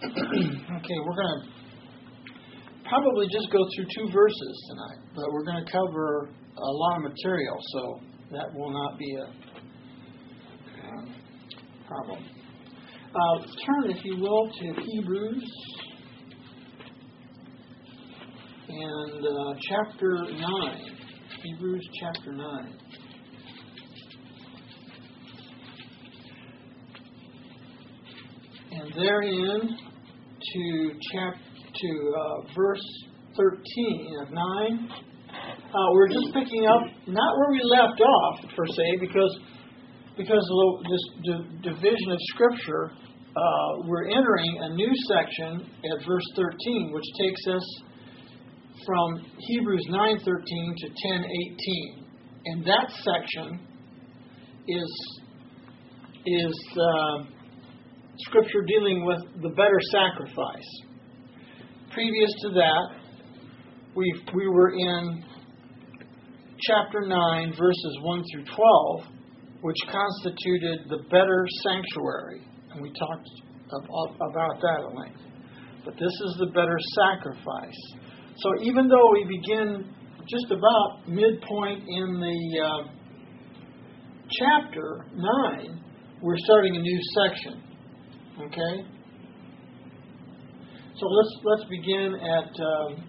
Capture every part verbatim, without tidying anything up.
Okay, we're going to probably just go through two verses tonight, but we're going to cover a lot of material, so that will not be a um, problem. Uh, turn, if you will, to Hebrews and uh, chapter nine. Hebrews chapter nine. And therein to chap to uh, verse thirteen of nine, uh, we're just picking up not where we left off per se, because because of this d- division of Scripture, uh, we're entering a new section at verse thirteen, which takes us from Hebrews nine thirteen to ten eighteen, and that section is is uh, Scripture dealing with the better sacrifice. Previous to that, we we were in chapter nine, verses one through twelve, which constituted the better sanctuary, and we talked about that at length. But this is the better sacrifice. So even though we begin just about midpoint in the uh, chapter nine, we're starting a new section. Okay? So let's let's begin at um,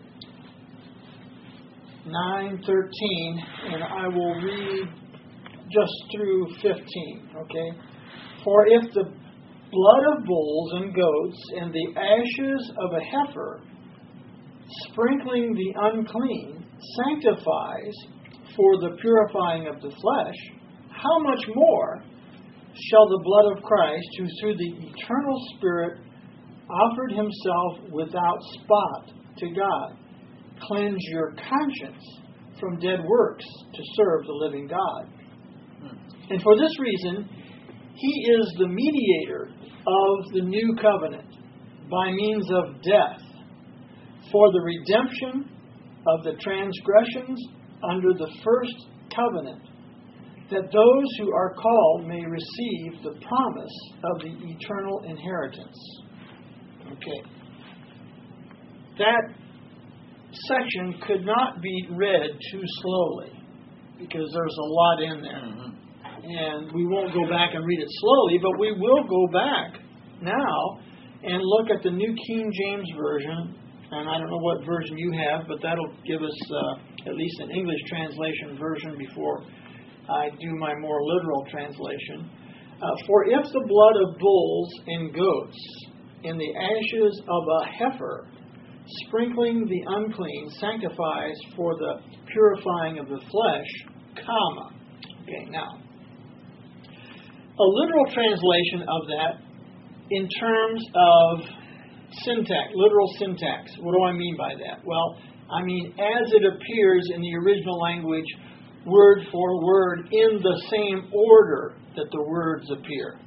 nine thirteen, and I will read just through fifteen. Okay? For if the blood of bulls and goats and the ashes of a heifer, sprinkling the unclean, sanctifies for the purifying of the flesh, how much more shall the blood of Christ, who through the eternal Spirit offered himself without spot to God, cleanse your conscience from dead works to serve the living God? And for this reason, he is the mediator of the new covenant by means of death, for the redemption of the transgressions under the first covenant, that those who are called may receive the promise of the eternal inheritance. Okay. That section could not be read too slowly, because there's a lot in there. Mm-hmm. And we won't go back and read it slowly, but we will go back now and look at the New King James Version. And I don't know what version you have, but that'll give us uh, at least an English translation version before I do my more literal translation. Uh, For if the blood of bulls and goats and the ashes of a heifer, sprinkling the unclean, sanctifies for the purifying of the flesh, comma. Okay, now, a literal translation of that in terms of syntax, literal syntax. What do I mean by that? Well, I mean as it appears in the original language, word for word, in the same order that the words appear.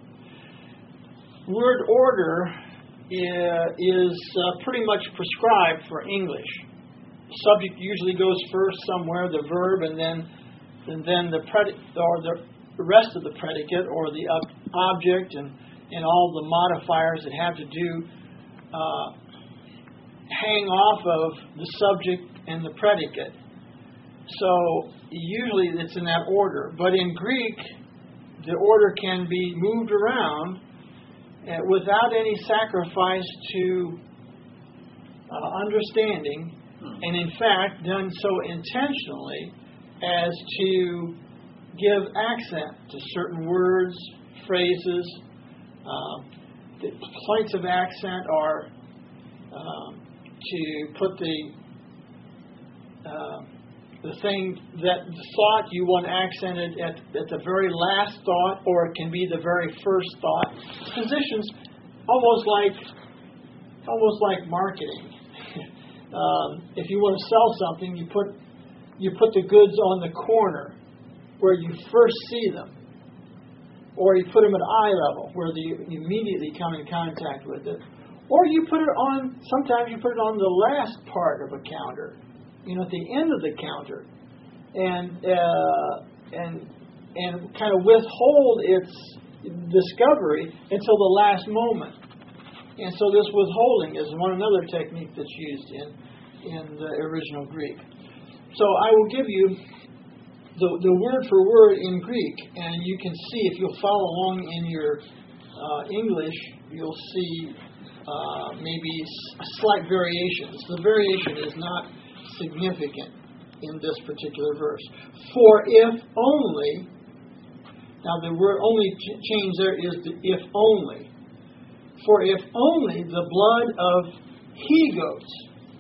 Word order is uh, pretty much prescribed for English. The subject usually goes first somewhere, the verb, and then and then the predicate, or the, the rest of the predicate, or the ob- object, and, and all the modifiers that have to do uh, hang off of the subject and the predicate. So usually it's in that order. But in Greek, the order can be moved around uh, without any sacrifice to uh, understanding, and in fact done so intentionally as to give accent to certain words, phrases. Uh, the points of accent are um, to put the uh, the thing, that the thought you want accented at, at the very last thought, or it can be the very first thought. Positions almost like almost like marketing. um, if you want to sell something, you put you put the goods on the corner where you first see them, or you put them at eye level where the, you immediately come in contact with it, or you put it on. Sometimes you put it on the last part of a counter. You know, at the end of the counter, and uh, and and kind of withhold its discovery until the last moment. And so this withholding is one another technique that's used in, in the original Greek. So I will give you the, the word for word in Greek, and you can see, if you'll follow along in your uh, English, you'll see uh, maybe s- slight variations. The variation is not significant in this particular verse. For if only, now the word only ch- change there is the if only. For if only the blood of he-goats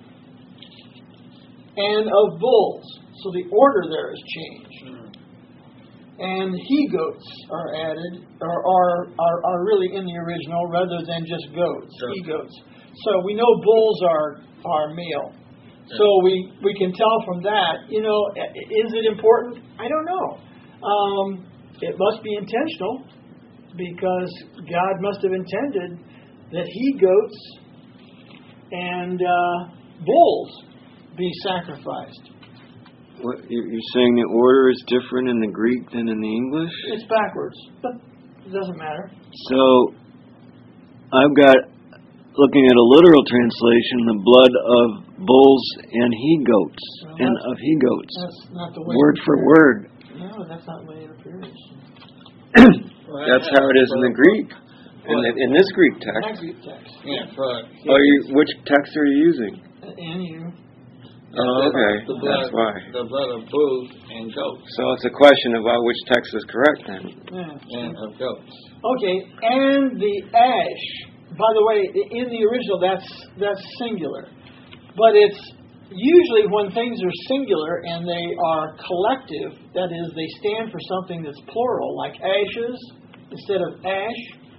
and of bulls. So the order there is changed. Mm. And he-goats are added, or are, are are really in the original rather than just goats, sure. He-goats. So we know bulls are, are male. Yeah. So we, we can tell from that, you know, is it important? I don't know. Um, it must be intentional, because God must have intended that he-goats and uh, bulls be sacrificed. What, you're saying the order is different in the Greek than in the English? It's backwards, but it doesn't matter. So, I've got, looking at a literal translation, the blood of bulls and he-goats, well, and of he-goats. That's not the way word for word. No, that's not the way it appears. Well, that's how it is in the Greek. In, the, in this Greek text. That Greek text. Yeah, right. Oh, you, which text are you using? And you. Oh, okay. The blood, that's why. The blood of bulls and goats. So it's a question about which text is correct then. Yeah. And of goats. Okay, and the ash. By the way, in the original, that's that's singular. But it's usually when things are singular and they are collective, that is, they stand for something that's plural, like ashes instead of ash.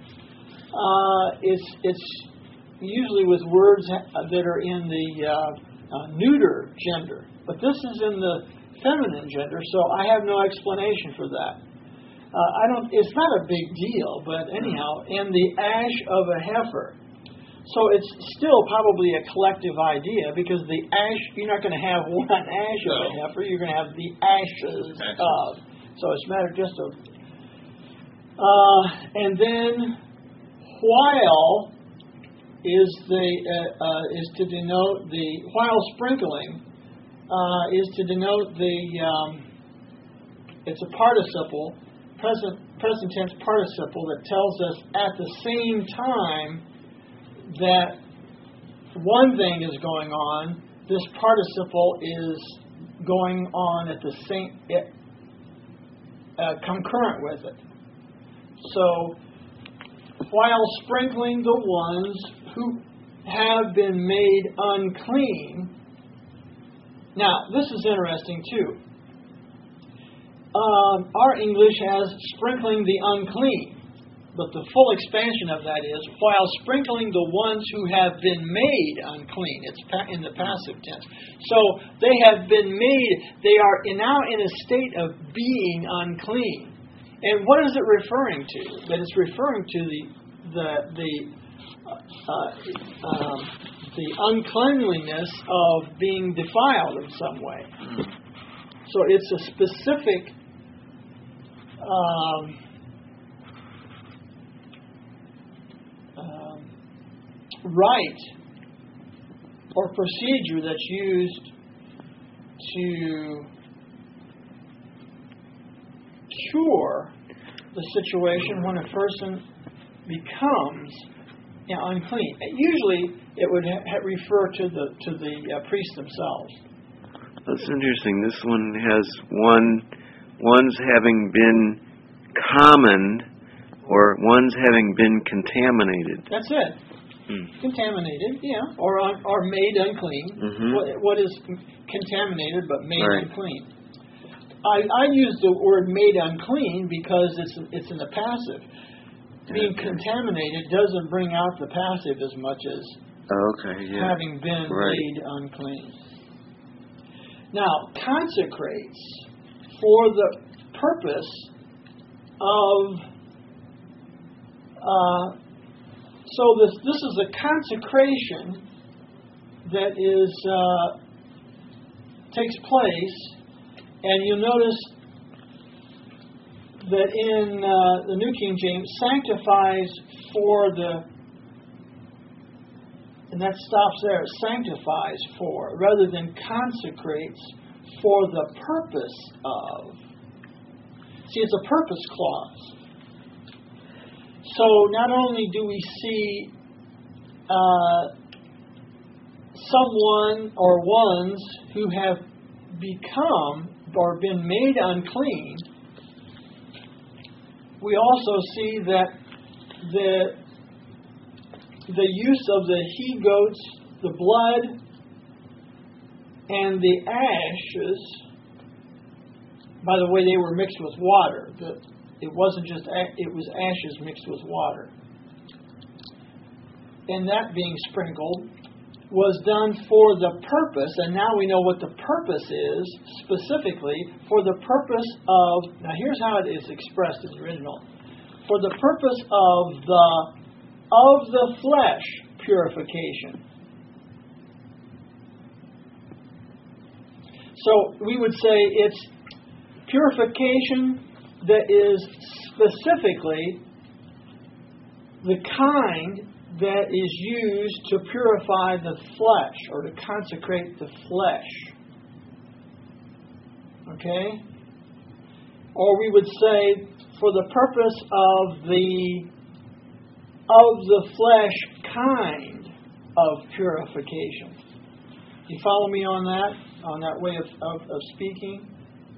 Uh, it's it's usually with words that are in the uh, uh, neuter gender, but this is in the feminine gender, so I have no explanation for that. Uh, I don't. It's not a big deal, but anyhow, and the ash of a heifer. So it's still probably a collective idea, because the ash, you're not going to have one ash of a heifer, you're going to have the ashes of. So it's a matter just of. Uh, and then while is the uh, uh, is to denote the while sprinkling uh, is to denote the um, it's a participle, present present tense participle, that tells us at the same time that one thing is going on, this participle is going on at the same uh, concurrent with it. So, while sprinkling the ones who have been made unclean. Now, this is interesting too. Um, our English has sprinkling the unclean, but the full expansion of that is while sprinkling the ones who have been made unclean. It's in the passive tense. So they have been made, they are now in a state of being unclean. And what is it referring to? That it's referring to the the the uh, um, the uncleanliness of being defiled in some way. So it's a specific um, um, rite or procedure that's used to cure the situation when a person becomes you know, unclean. Usually, it would ha- ha- refer to the to the uh, priests themselves. That's interesting. This one has one one's having been common, or one's having been contaminated. That's it. Hmm. Contaminated, yeah, or un- or made unclean. Mm-hmm. What, what is contaminated but made right. unclean? I, I use the word made unclean because it's it's in the passive. Being contaminated doesn't bring out the passive as much as okay, yeah. having been right. made unclean. Now, consecrates for the purpose of uh, so this this is a consecration that is uh, takes place, and you'll notice that in uh, the New King James sanctifies for the And that stops there. It sanctifies for, rather than consecrates for the purpose of. See, it's a purpose clause. So not only do we see uh, someone or ones who have become or been made unclean, we also see that the the use of the he-goats, the blood, and the ashes, by the way, they were mixed with water. The, it wasn't just, it was ashes mixed with water. And that being sprinkled was done for the purpose, and now we know what the purpose is, specifically, for the purpose of, now here's how it is expressed in the original, for the purpose of the, of the flesh purification. So we would say it's purification that is specifically the kind that is used to purify the flesh or to consecrate the flesh. Okay? Or we would say for the purpose of the of the flesh kind of purification. You follow me on that? On that way of, of, of speaking?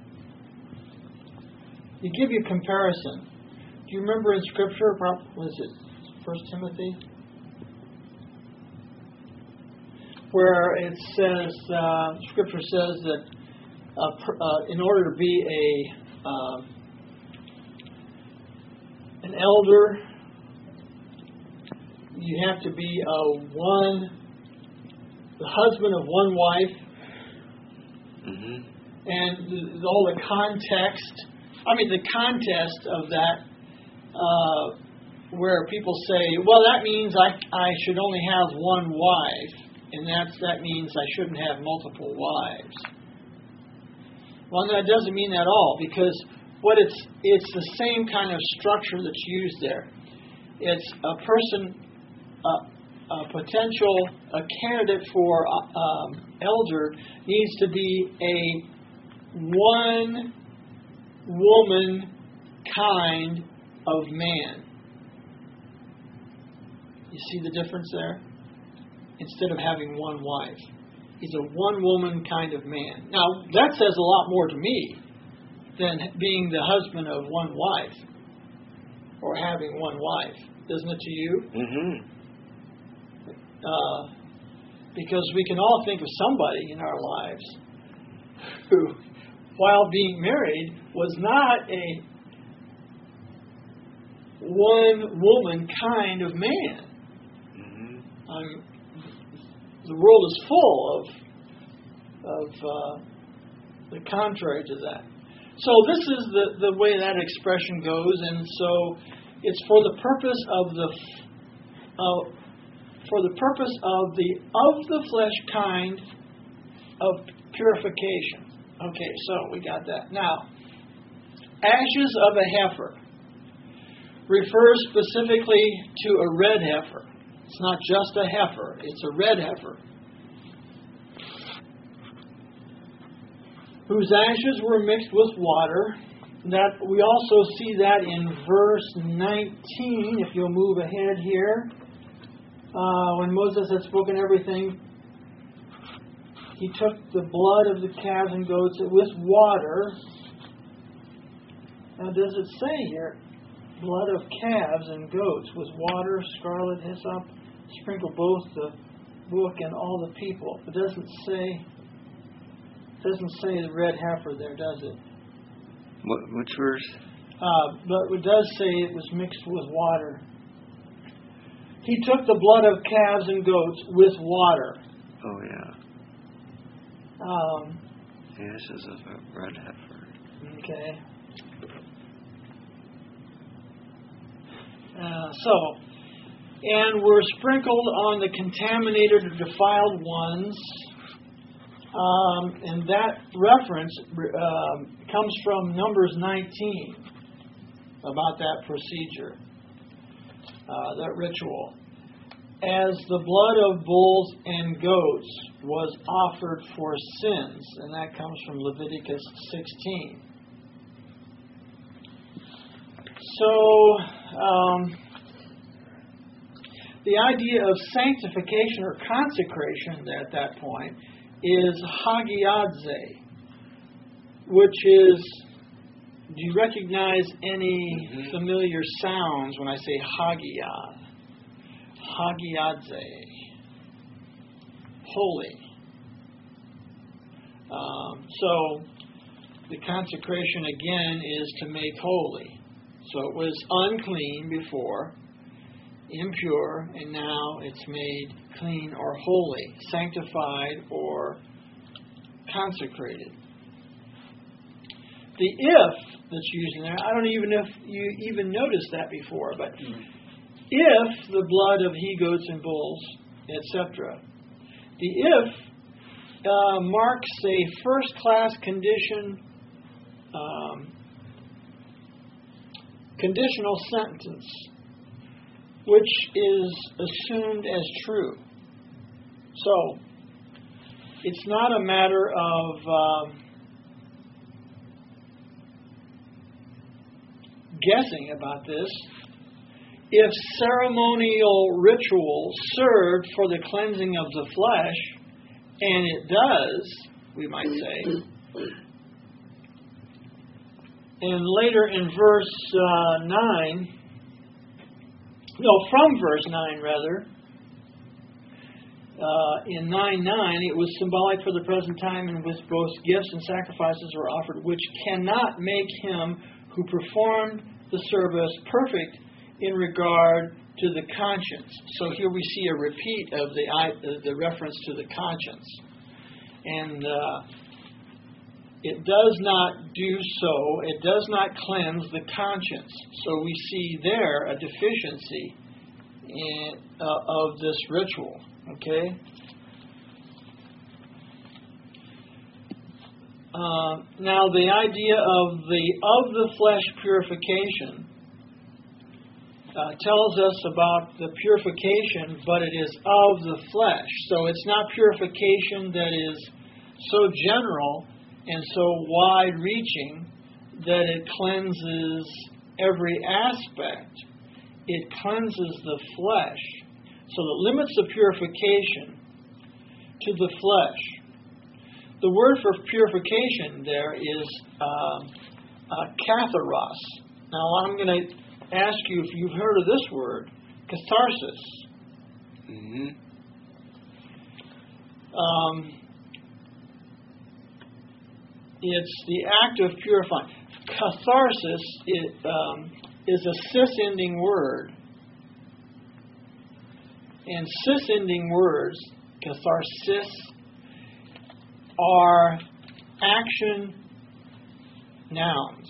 You give you comparison. Do you remember in Scripture, was it First Timothy? Where it says, uh, Scripture says that uh, pr- uh, in order to be a uh, an elder, you have to be a one, the husband of one wife, Mm-hmm. and th- all the context. I mean, the context of that, uh, where people say, "Well, that means I I should only have one wife." And that's, that means I shouldn't have multiple wives. Well, that doesn't mean that at all, because what it's it's the same kind of structure that's used there. It's a person, a, a potential, a candidate for um, elder needs to be a one woman kind of man. You see the difference there? Instead of having one wife. He's a one-woman kind of man. Now, that says a lot more to me than being the husband of one wife or having one wife. Doesn't it to you? Mm-hmm. Uh, because we can all think of somebody in our lives who, while being married, was not a one-woman kind of man. Mm-hmm. I'm The world is full of of uh, the contrary to that. So this is the, the way that expression goes, and so it's for the purpose of the uh, for the purpose of the of the flesh kind of purification. Okay, so we got that. Now, ashes of a heifer refers specifically to a red heifer. It's not just a heifer, it's a red heifer, whose ashes were mixed with water. That we also see that in verse nineteen, if you'll move ahead here. Uh, when Moses had spoken everything, he took the blood of the calves and goats with water. Now does it say here, blood of calves and goats with water, scarlet, hyssop, sprinkle both the book and all the people? It doesn't say doesn't say the red heifer there, does it? What, which verse? Uh, but it does say it was mixed with water. He took the blood of calves and goats with water. Oh, yeah. Um, The ashes of a red heifer. okay. Uh, so, and were sprinkled on the contaminated or defiled ones. Um, and that reference um, comes from Numbers nineteen about that procedure, uh, that ritual. as the blood of bulls and goats was offered for sins. And that comes from Leviticus sixteen. So, um, the idea of sanctification or consecration at that point is hagiadze, which is, do you recognize any mm-hmm. familiar sounds when I say hagiad? Hagiadze, holy. Um, so, the consecration again is to make holy. So it was unclean before, impure, and now it's made clean or holy, sanctified or consecrated. The if that's used in there, I don't even know if you even noticed that before, but mm-hmm. if the blood of he-goats and bulls, et cetera. The if uh, marks a first-class condition, um, conditional sentence, which is assumed as true. So, it's not a matter of um, guessing about this. If ceremonial ritual served for the cleansing of the flesh, and it does, we might say, and later in verse uh, nine, no, from verse nine rather, uh, in nine nine, it was symbolic for the present time in which both gifts and sacrifices were offered, which cannot make him who performed the service perfect in regard to the conscience. So here we see a repeat of the the reference to the conscience. And uh, it does not do so, it does not cleanse the conscience. So we see there a deficiency in, uh, of this ritual. Okay? Uh, now the idea of the of the flesh purification uh, tells us about the purification, but it is of the flesh. So it's not purification that is so general and so wide-reaching that it cleanses every aspect. It cleanses the flesh. So the limits of purification to the flesh. The word for purification there is uh, uh, katharos. Now I'm going to ask you if you've heard of this word, catharsis. Mm-hmm. Um, it's the act of purifying. Catharsis it, um, is a cis-ending word. And cis-ending words, catharsis, are action nouns.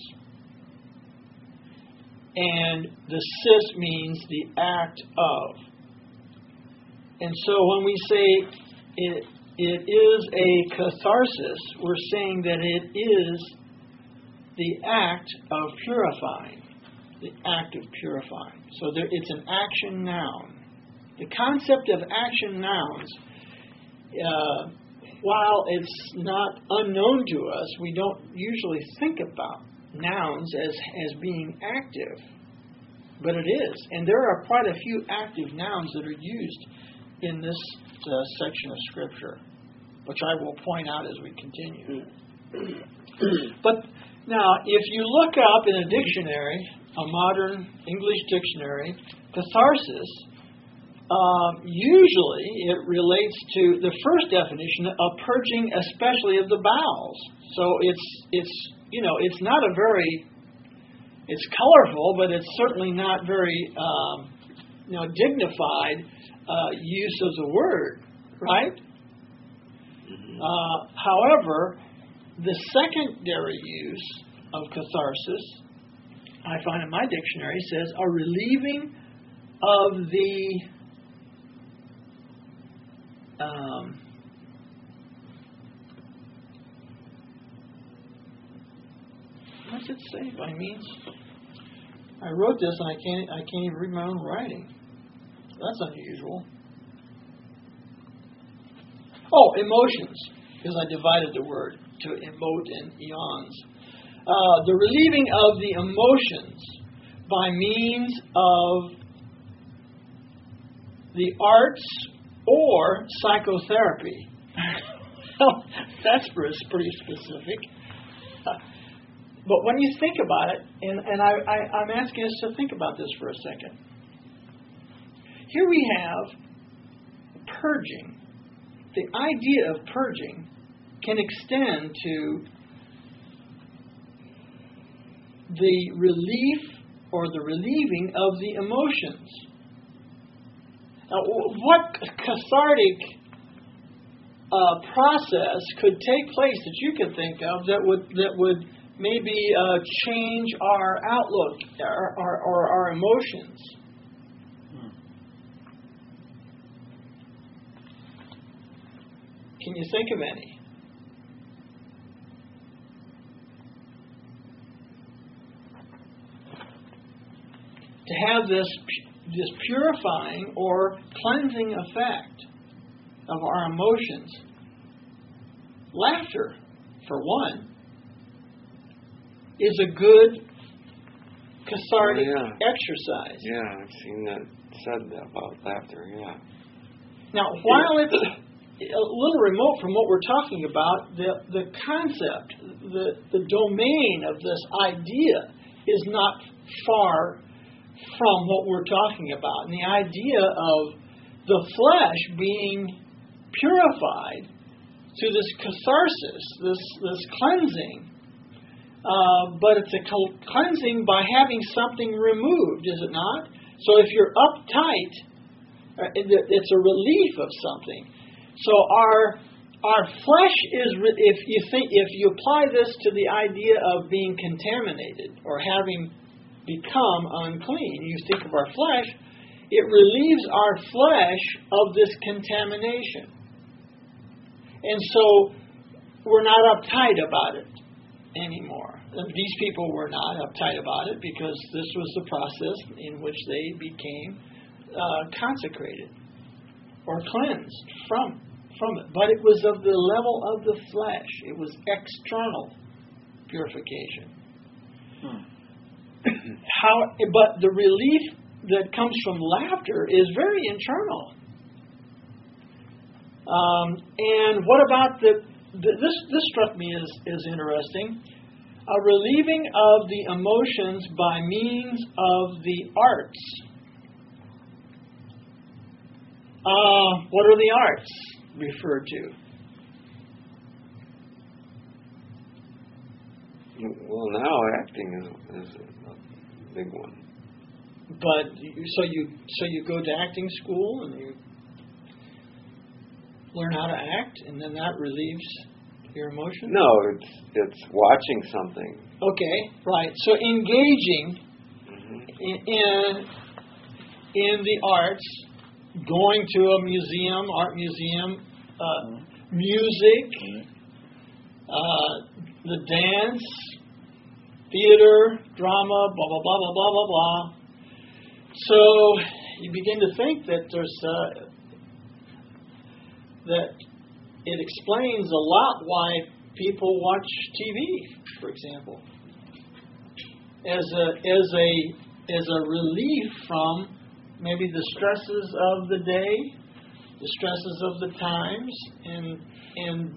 And the cis means the act of. And so when we say it, it is a catharsis, we're saying that it is the act of purifying. The act of purifying. So there, it's an action noun. The concept of action nouns, uh, while it's not unknown to us, we don't usually think about nouns as, as being active. But it is. And there are quite a few active nouns that are used in this uh, section of Scripture, which I will point out as we continue. But now, if you look up in a dictionary, a modern English dictionary, catharsis, Um, usually it relates to the first definition of purging, especially of the bowels. So it's it's you know it's not a very it's colorful, but it's certainly not very um, you know dignified uh, use of the word, right? Mm-hmm. Uh, however, the secondary use of catharsis, I find in my dictionary, says a relieving of the Um, what's it say by means? I wrote this and I can't I can't even read my own writing. That's unusual. Oh, emotions, because I divided the word to emote and eons. Uh, the relieving of the emotions by means of the arts or psychotherapy. That's pretty specific. Uh, but when you think about it, and, and I, I, I'm asking us to think about this for a second. Here we have purging. The idea of purging can extend to the relief or the relieving of the emotions. Now, what cathartic uh, process could take place that you could think of that would that would maybe uh, change our outlook or our, or our emotions? Hmm. Can you think of any? To have this this purifying or cleansing effect of our emotions. Laughter, for one, is a good cathartic oh, yeah. exercise. Yeah, I've seen that said about laughter, yeah. Now, while it's a little remote from what we're talking about, the, the concept, the, the domain of this idea is not far from what we're talking about. And the idea of the flesh being purified through this catharsis, this, this cleansing. Uh, but it's a cleansing by having something removed, is it not? So if you're uptight, it's a relief of something. So our our flesh is, if you think, if you apply this to the idea of being contaminated or having become unclean, you think of our flesh, it relieves our flesh of this contamination. And so we're not uptight about it anymore. These people were not uptight about it because this was the process in which they became uh, consecrated or cleansed from from it. But it was of the level of the flesh. It was external purification. Hmm. How? But the relief that comes from laughter is very internal. Um, and what about the, the this? This struck me as, as interesting. A relieving of the emotions by means of the arts. Uh, what are the arts referred to? Well, now acting is, is a big one. But so you so you go to acting school and you learn how to act, and then that relieves your emotion? No, it's it's watching something. Okay, right. So engaging mm-hmm. in, in in the arts, going to a museum, art museum, uh, mm-hmm. music, mm-hmm. uh, the dance, theater, drama, blah blah blah blah blah blah blah. So you begin to think that there's uh, that it explains a lot why people watch T V, for example, as a as a as a relief from maybe the stresses of the day, the stresses of the times, and and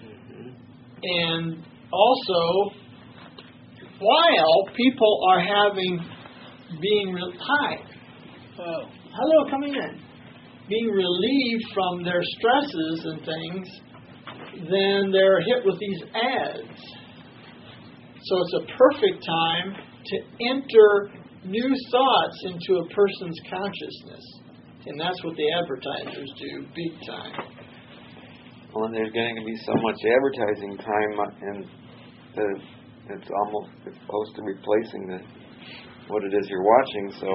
and also while people are having being re- hi, uh, hello, coming in. being relieved from their stresses and things, then they're hit with these ads. So it's a perfect time to enter new thoughts into a person's consciousness. And that's what the advertisers do, big time. Well, there's going to be so much advertising time, and the, it's almost it's close to replacing the what it is you're watching, so...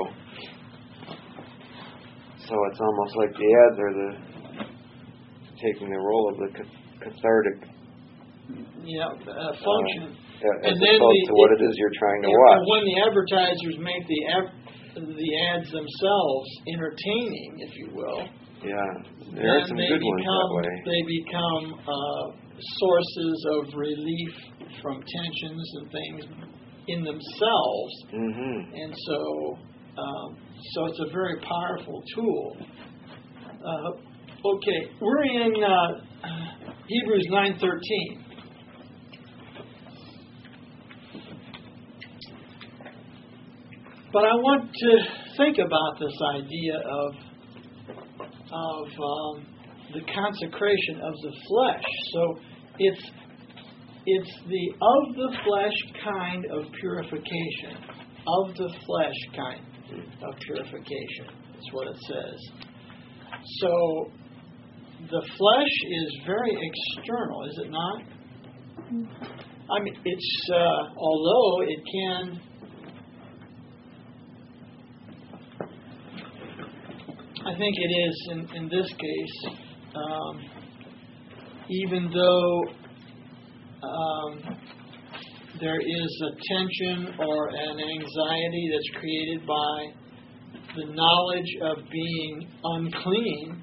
So it's almost like the ads are the taking the role of the cathartic yeah, uh, function, uh, as and then opposed the, to what it, it is you're trying to yeah, watch. When the advertisers make the av- the ads themselves entertaining, if you will, Yeah, there are then some they good ones become, that way. They become uh, sources of relief from tensions and things in themselves. Mm-hmm. And so, um, so it's a very powerful tool. Uh, okay, we're in uh, Hebrews nine thirteen. But I want to think about this idea of of um, the consecration of the flesh. So it's it's the of the flesh kind of purification. Of the flesh kind of purification. That's what it says. So the flesh is very external, is it not? I mean, it's uh, although it can. I think it is in, in this case, um, even though um, there is a tension or an anxiety that's created by the knowledge of being unclean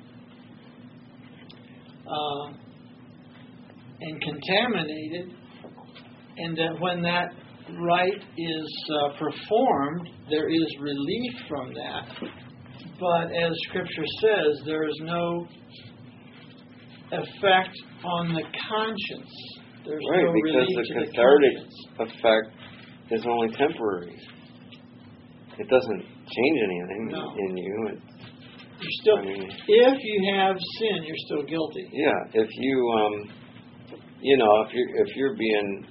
uh, and contaminated, and that when that rite is uh, performed, there is relief from that. But as Scripture says, there is no effect on the conscience. There's Right, no because relief the to the cathartic conscience. effect is only temporary. It doesn't change anything No. in you. It, You're still, I mean, if you have sin, you're still guilty. yeah, if you, um, you know, if you're if you're being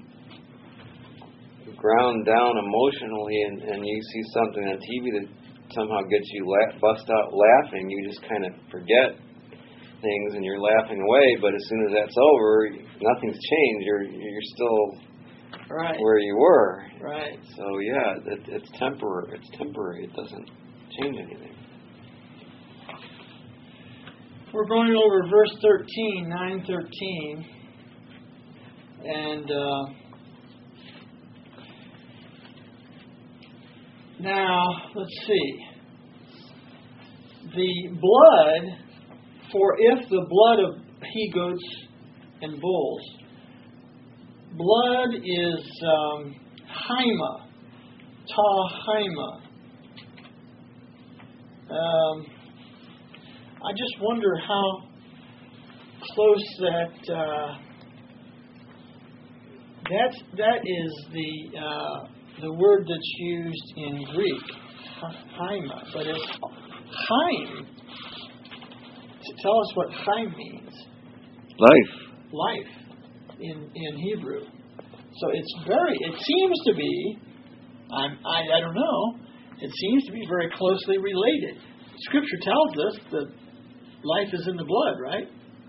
ground down emotionally and, and you see something on T V that somehow gets you la- bust out laughing, you just kind of forget things and you're laughing away. But as soon as that's over, nothing's changed. You're you're still Right. where you were. Right. So yeah, it, it's temporary. It's temporary. It doesn't change anything. We're going over verse thirteen, nine thirteen, and uh, now let's see. The blood, for if the blood of he-goats and bulls, blood is um, haima, ta haima. Um, I just wonder how close that uh, that's that is the uh, the word that's used in Greek, haima, but it's chaim. Tell us what chaim means. Life. Life in in Hebrew. So it's very. It seems to be. I'm, I I don't know. It seems to be very closely related. Scripture tells us that life is in the blood, right?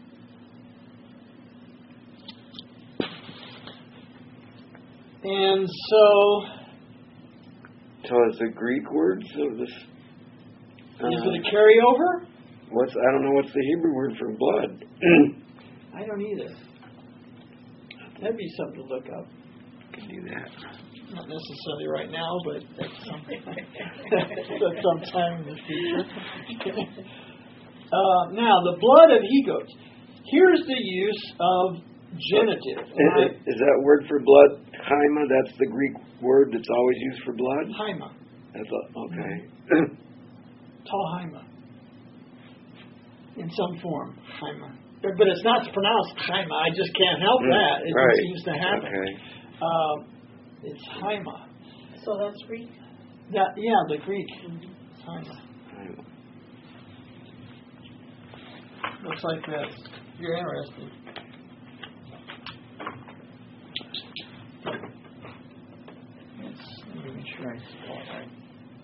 And so, So is the Greek word so this? Uh, is it a carryover? What's I don't know what's the Hebrew word for blood. I don't either. That'd be something to look up. Can do that. Not necessarily right now, but at some, at some time in the future. uh, now, the blood of he-goats. Here's the use of genitive. Is, is, is that word for blood haima? That's the Greek word that's always used for blood. Haima. That's a, okay. Ta haima. In some form, haima. But, but it's not pronounced haima. I just can't help that. It right. seems to happen. Okay. Uh, it's haima. So that's Greek? That, yeah, the Greek. Haima. Haima. Looks like that. You're interested. Yes, let me make sure I spell it right.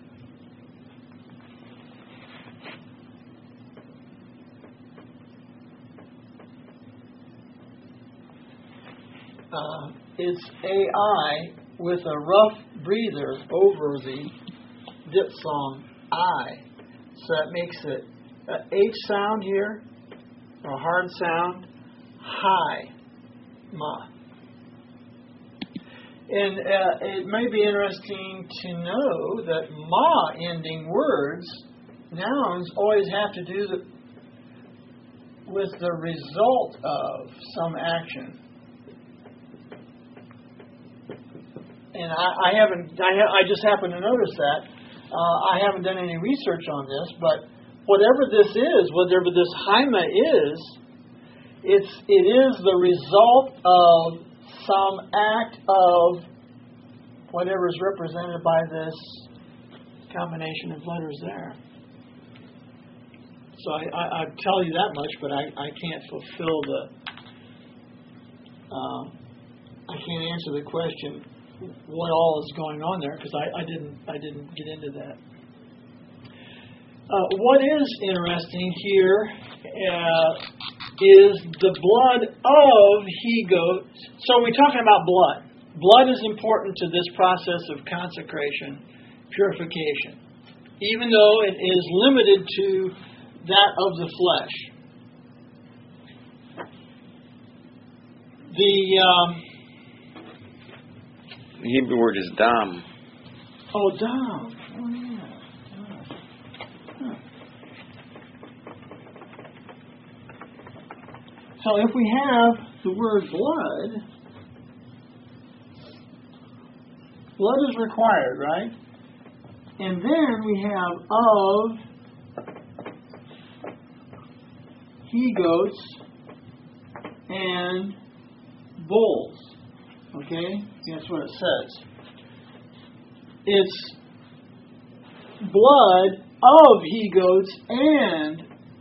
Uh, it's A I with a rough breather over the diphthong I. So that makes it an H sound here, a hard sound, high, ma. And uh, it may be interesting to know that ma ending words, nouns, always have to do the, with the result of some action. And I, I haven't, I, ha- I just happened to notice that. Uh, I haven't done any research on this, but whatever this is, whatever this hyma is, it's, it is the result of some act of whatever is represented by this combination of letters there. So I, I, I tell you that much, but I, I can't fulfill the, uh, I can't answer the question what all is going on there because I, I didn't I didn't get into that. Uh, what is interesting here uh, is the blood of he-goats. So we're talking about blood. Blood is important to this process of consecration, purification, even though it is limited to that of the flesh. The um, The Hebrew word is dam. oh, dam. Oh, yeah. Huh. So if we have the word blood, blood is required, right? And then we have of he-goats and bulls. Okay? That's what it says. It's blood of he-goats and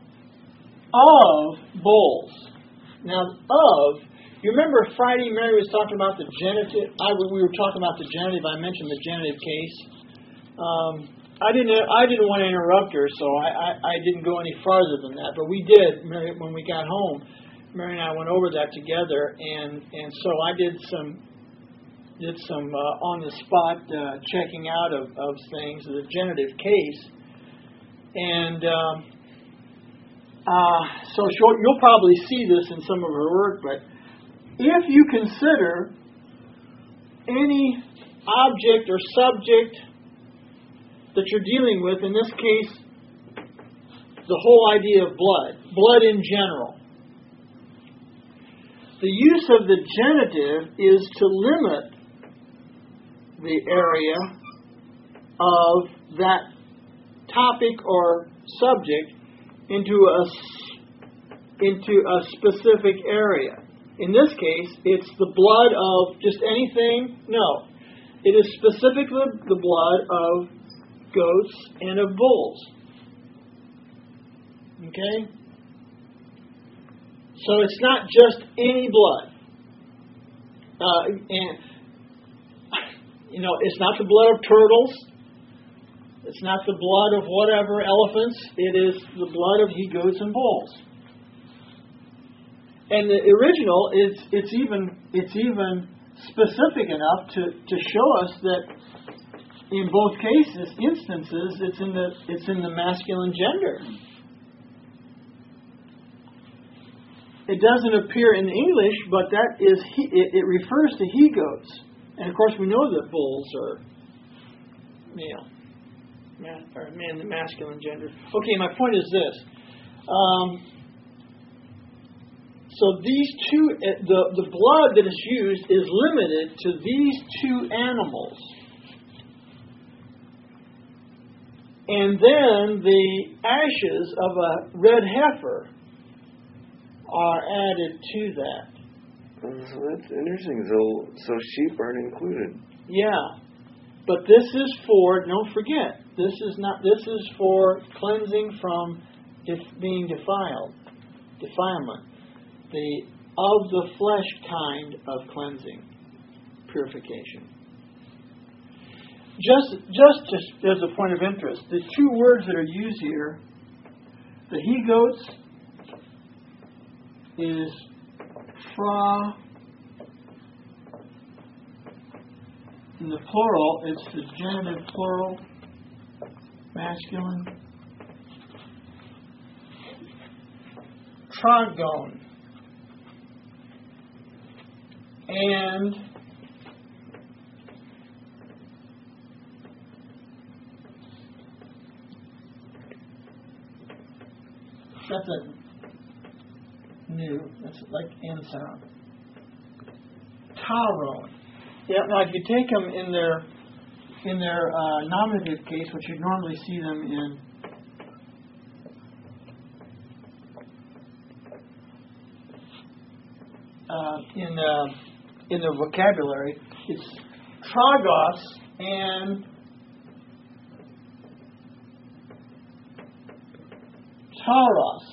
of bulls. Now, of, you remember Friday Mary was talking about the genitive, I, we were talking about the genitive, I mentioned the genitive case. Um, I didn't I didn't want to interrupt her, so I, I, I didn't go any farther than that. But we did, Mary, when we got home. Mary and I went over that together, and, and so I did some did some uh, on the spot uh, checking out of, of things, the genitive case, and um, uh, so she'll, you'll probably see this in some of her work. But if you consider any object or subject that you're dealing with, in this case, the whole idea of blood, blood in general. The use of the genitive is to limit the area of that topic or subject into a, into a specific area. In this case, it's the blood of just anything? No. It is specifically the blood of goats and of bulls. Okay? So it's not just any blood. Uh, and, you know, it's not the blood of turtles. It's not the blood of whatever elephants. It is the blood of he-goats and bulls. And the original is it's even it's even specific enough to, to show us that in both cases, instances, it's in the it's in the masculine gender. It doesn't appear in English, but that is he, it, it refers to he-goats, and of course we know that bulls are male, man, or man, the masculine gender. Okay, my point is this. Um, so these two, the the blood that is used is limited to these two animals. And then the ashes of a red heifer are added to that. Oh, so that's interesting. So, so sheep aren't included. Yeah, but this is for. Don't forget, this is not. This is for cleansing from def- being defiled, defilement. The of the flesh kind of cleansing, purification. Just, just to, as a point of interest, the two words that are used here, the he-goats is fra, in the plural, it's the genitive plural, masculine, trogone, and that's a new. That's like N sound. Taron. Yeah. Now, if you take them in their in their uh, nominative case, which you normally see them in. Uh, in uh, in the vocabulary, it's tragos and taros.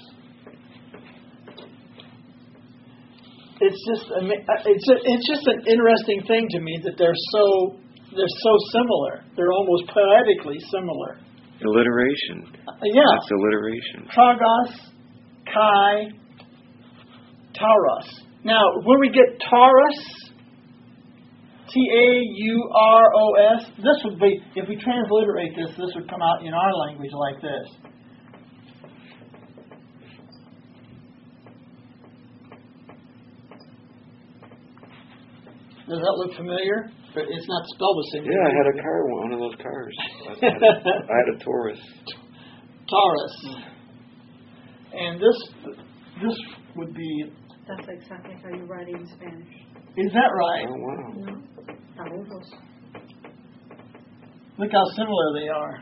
It's just it's a, it's just an interesting thing to me that they're so they're so similar. They're almost poetically similar. Alliteration. Uh, yeah. It's alliteration. Tragos, Kai, Taros. Now, when we get Taurus, T A U R O S, this would be, if we transliterate this, this would come out in our language like this. Does that look familiar? But it's not spelled the same. Yeah, I had a car, one of those cars. I had a, I had a Taurus. Taurus. And this, this would be... That's exactly how you write it in Spanish. Is that right? Oh, wow. No, Taurus. Look how similar they are.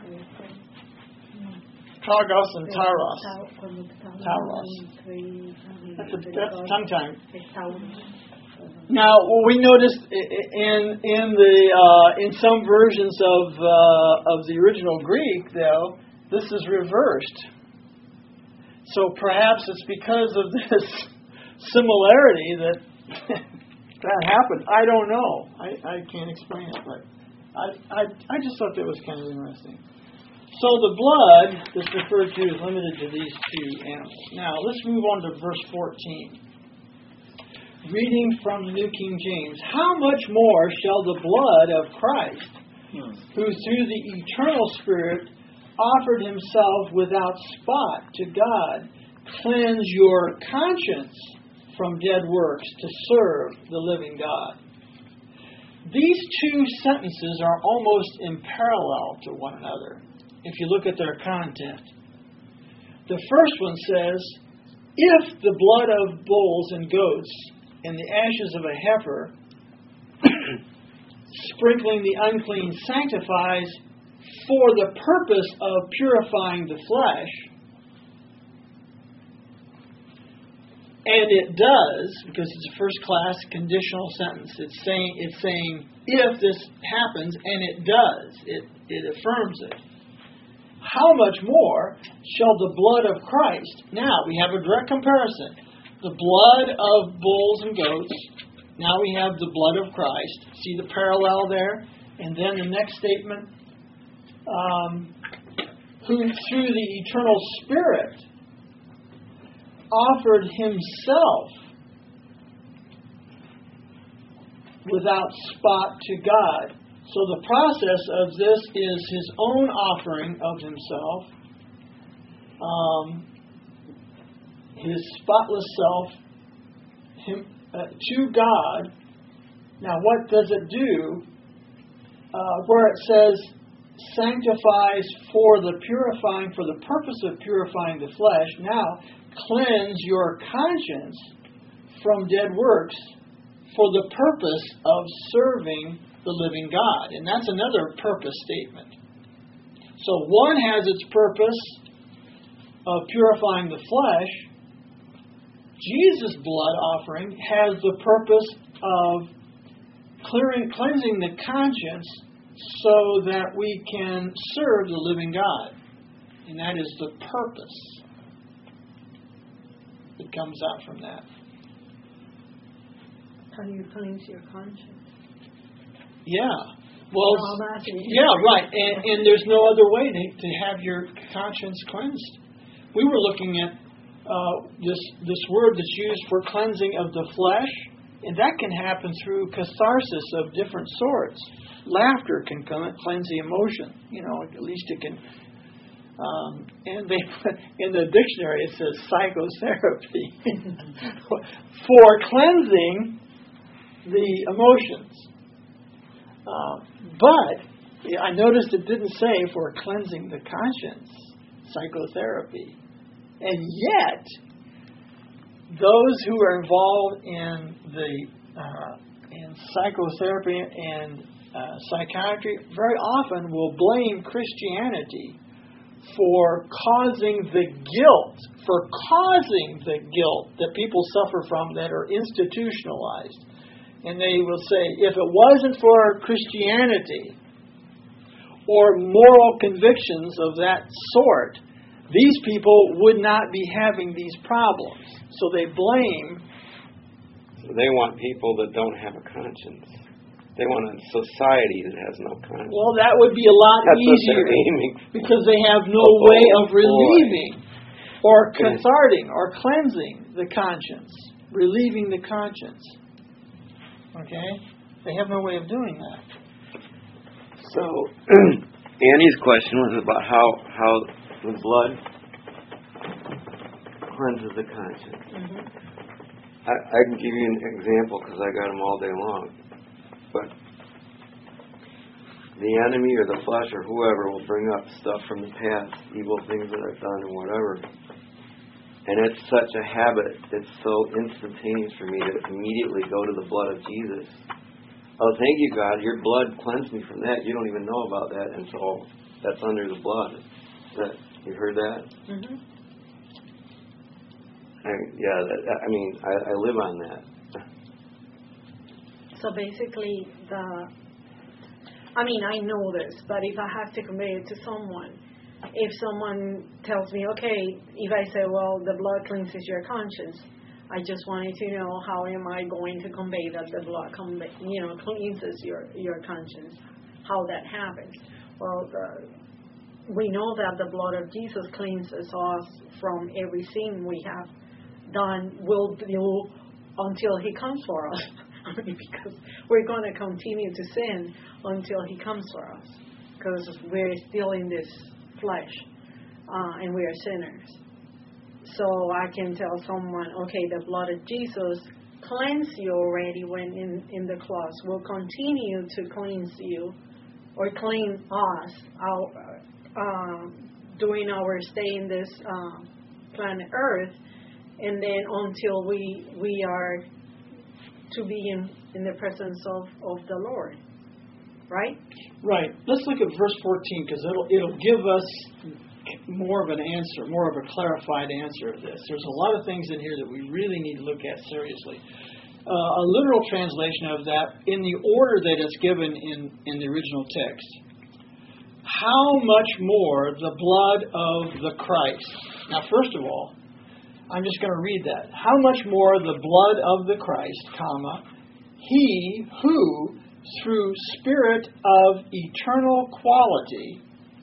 Tragos and Taros. Taros. That's a, that's tongue time. Now, we noticed in in the uh, in some versions of uh, of the original Greek, though, this is reversed. So perhaps it's because of this similarity that that happened. I don't know. I, I can't explain it, but I, I I just thought that was kind of interesting. So the blood that's referred to is limited to these two animals. Now let's move on to verse fourteen. Reading from the New King James, how much more shall the blood of Christ, hmm. who through the eternal Spirit offered himself without spot to God, cleanse your conscience from dead works to serve the living God? These two sentences are almost in parallel to one another if you look at their content. The first one says, if the blood of bulls and goats and the ashes of a heifer, sprinkling the unclean, sanctifies for the purpose of purifying the flesh, and it does, because it's a first-class conditional sentence. It's saying, it's saying, if this happens, and it does, it, it affirms it. How much more shall the blood of Christ? Now, we have a direct comparison. The blood of bulls and goats. Now we have the blood of Christ. See the parallel there? And then the next statement, um, who through the eternal Spirit offered himself without spot to God. So the process of this is his own offering of himself. Um, his spotless self him, uh, to God. Now, what does it do? Uh, where it says, sanctifies for the purifying, for the purpose of purifying the flesh, now cleanse your conscience from dead works for the purpose of serving the living God. And that's another purpose statement. So one has its purpose of purifying the flesh. Jesus' blood offering has the purpose of clearing, cleansing the conscience so that we can serve the living God. And that is the purpose that comes out from that. How do you cleanse your conscience? Yeah. Well, Well, that's it. yeah, right. And, and there's no other way to, to have your conscience cleansed. We were looking at uh, this this word that's used for cleansing of the flesh, and that can happen through catharsis of different sorts. Laughter can come cleanse the emotion. You know, at least it can. Um, and they in the dictionary it says psychotherapy for cleansing the emotions. Uh, but I noticed it didn't say for cleansing the conscience, psychotherapy. And yet, those who are involved in the uh, in psychotherapy and uh, psychiatry very often will blame Christianity for causing the guilt, for causing the guilt that people suffer from that are institutionalized. And they will say, if it wasn't for Christianity or moral convictions of that sort, these people would not be having these problems. So they blame. So they want people that don't have a conscience. They want a society that has no conscience. Well, that would be a lot That's easier what they're aiming for. because they have no Oh, way of boy. relieving or catharting or cleansing the conscience, relieving the conscience. Okay? They have no way of doing that. So, Annie's question was about how, how the blood cleanses the conscience. Mm-hmm. I, I can give you an example because I got them all day long. But the enemy or the flesh or whoever will bring up stuff from the past, evil things that I've done and whatever. And it's such a habit, it's so instantaneous for me to immediately go to the blood of Jesus. Oh, thank you, God, your blood cleansed me from that. You don't even know about that, and so that's under the blood. That, you heard that? Mm-hmm. I, yeah, that, I mean, I, I live on that. So basically, the, I mean, I know this, but if I have to convey it to someone, if someone tells me, okay, if I say, well, the blood cleanses your conscience, I just wanted to know how am I going to convey that the blood, convey, you know, cleanses your, your conscience, how that happens. Well, the, we know that the blood of Jesus cleanses us from every sin we have done, will do until He comes for us. I mean, because we're going to continue to sin until He comes for us, because we're still in this flesh, uh, and we are sinners. So I can tell someone, okay, the blood of Jesus cleansed you already when in, in the cross, will continue to cleanse you or clean us our, uh, during our stay in this uh, planet Earth, and then until we we are to be in, in the presence of, of the Lord. Right? Right. Let's look at verse fourteen because it'll it'll give us more of an answer, more of a clarified answer of this. There's a lot of things in here that we really need to look at seriously. Uh, a literal translation of that in the order that it's given in, in the original text. How much more the blood of the Christ. Now, first of all, I'm just going to read that. How much more the blood of the Christ, comma, He who through Spirit of eternal quality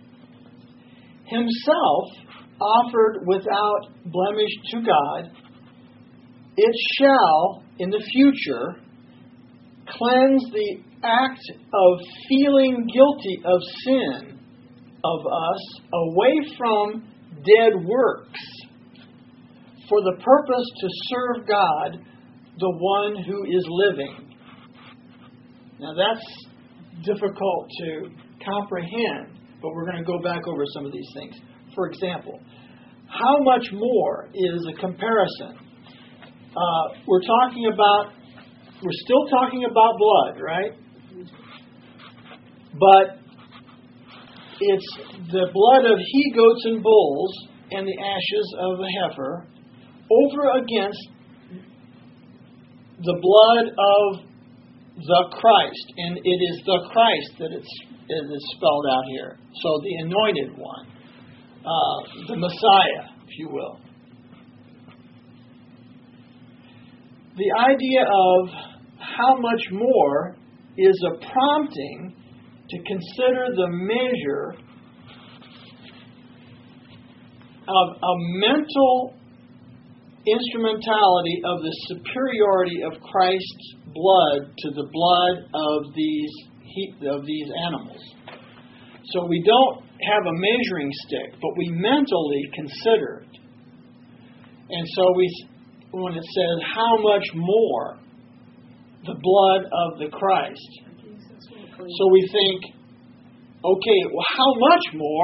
Himself offered without blemish to God, it shall, in the future, cleanse the act of feeling guilty of sin of us away from dead works for the purpose to serve God, the one who is living. Now that's difficult to comprehend, but we're going to go back over some of these things. For example, how much more is a comparison? Uh, we're talking about, we're still talking about blood, right? But it's the blood of he-goats and bulls and the ashes of the heifer over against the blood of the Christ. And it is the Christ that it's, it is spelled out here. So the anointed one, uh, the Messiah, if you will. The idea of how much more is a prompting to consider the measure of a mental instrumentality of the superiority of Christ's blood to the blood of these of these animals. So we don't have a measuring stick, but we mentally consider it. And so we, when it says how much more the blood of the Christ, so we think, okay, well, how much more?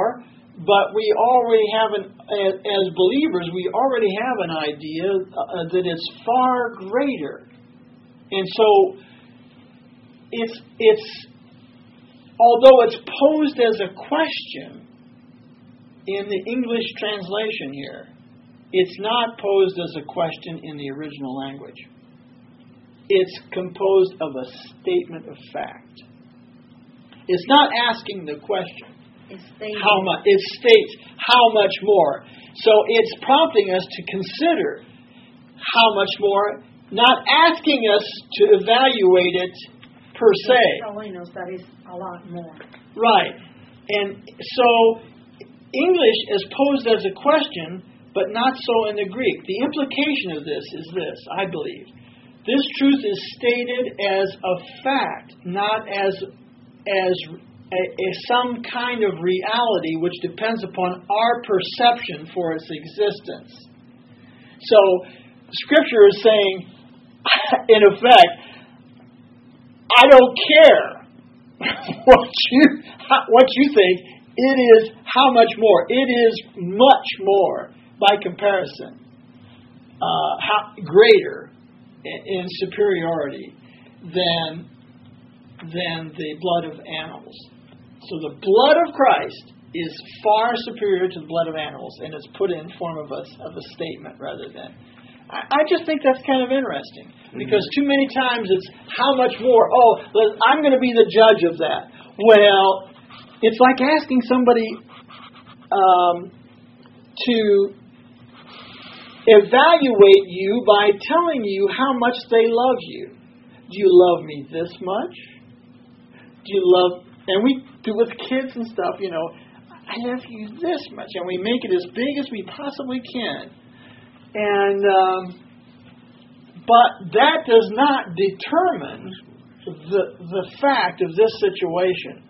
but we already have an, as believers, we already have an idea uh, that it's far greater. And so it's it's although it's posed as a question in the English translation here, it's not posed as a question in the original language. It's composed of a statement of fact. It's not asking the question. It's stating. How much? It states how much more. So it's prompting us to consider how much more, not asking us to evaluate it per se. It's telling us that it's a lot more. Right. And so English is posed as a question, but not so in the Greek. The implication of this is this, I believe. This truth is stated as a fact, not as as a, a, some kind of reality which depends upon our perception for its existence. So, Scripture is saying, in effect, I don't care what you what you think. It is how much more. It is much more by comparison, uh, how, greater in, in superiority than than the blood of animals. So the blood of Christ is far superior to the blood of animals, and it's put in form of a of a statement rather than. I, I just think that's kind of interesting because too many times it's how much more. Oh, I'm going to be the judge of that. Well, it's like asking somebody um, to evaluate you by telling you how much they love you. Do you love me this much? Do you love, and we do with kids and stuff, you know, I love you this much, and we make it as big as we possibly can. And, um, but that does not determine the the fact of this situation.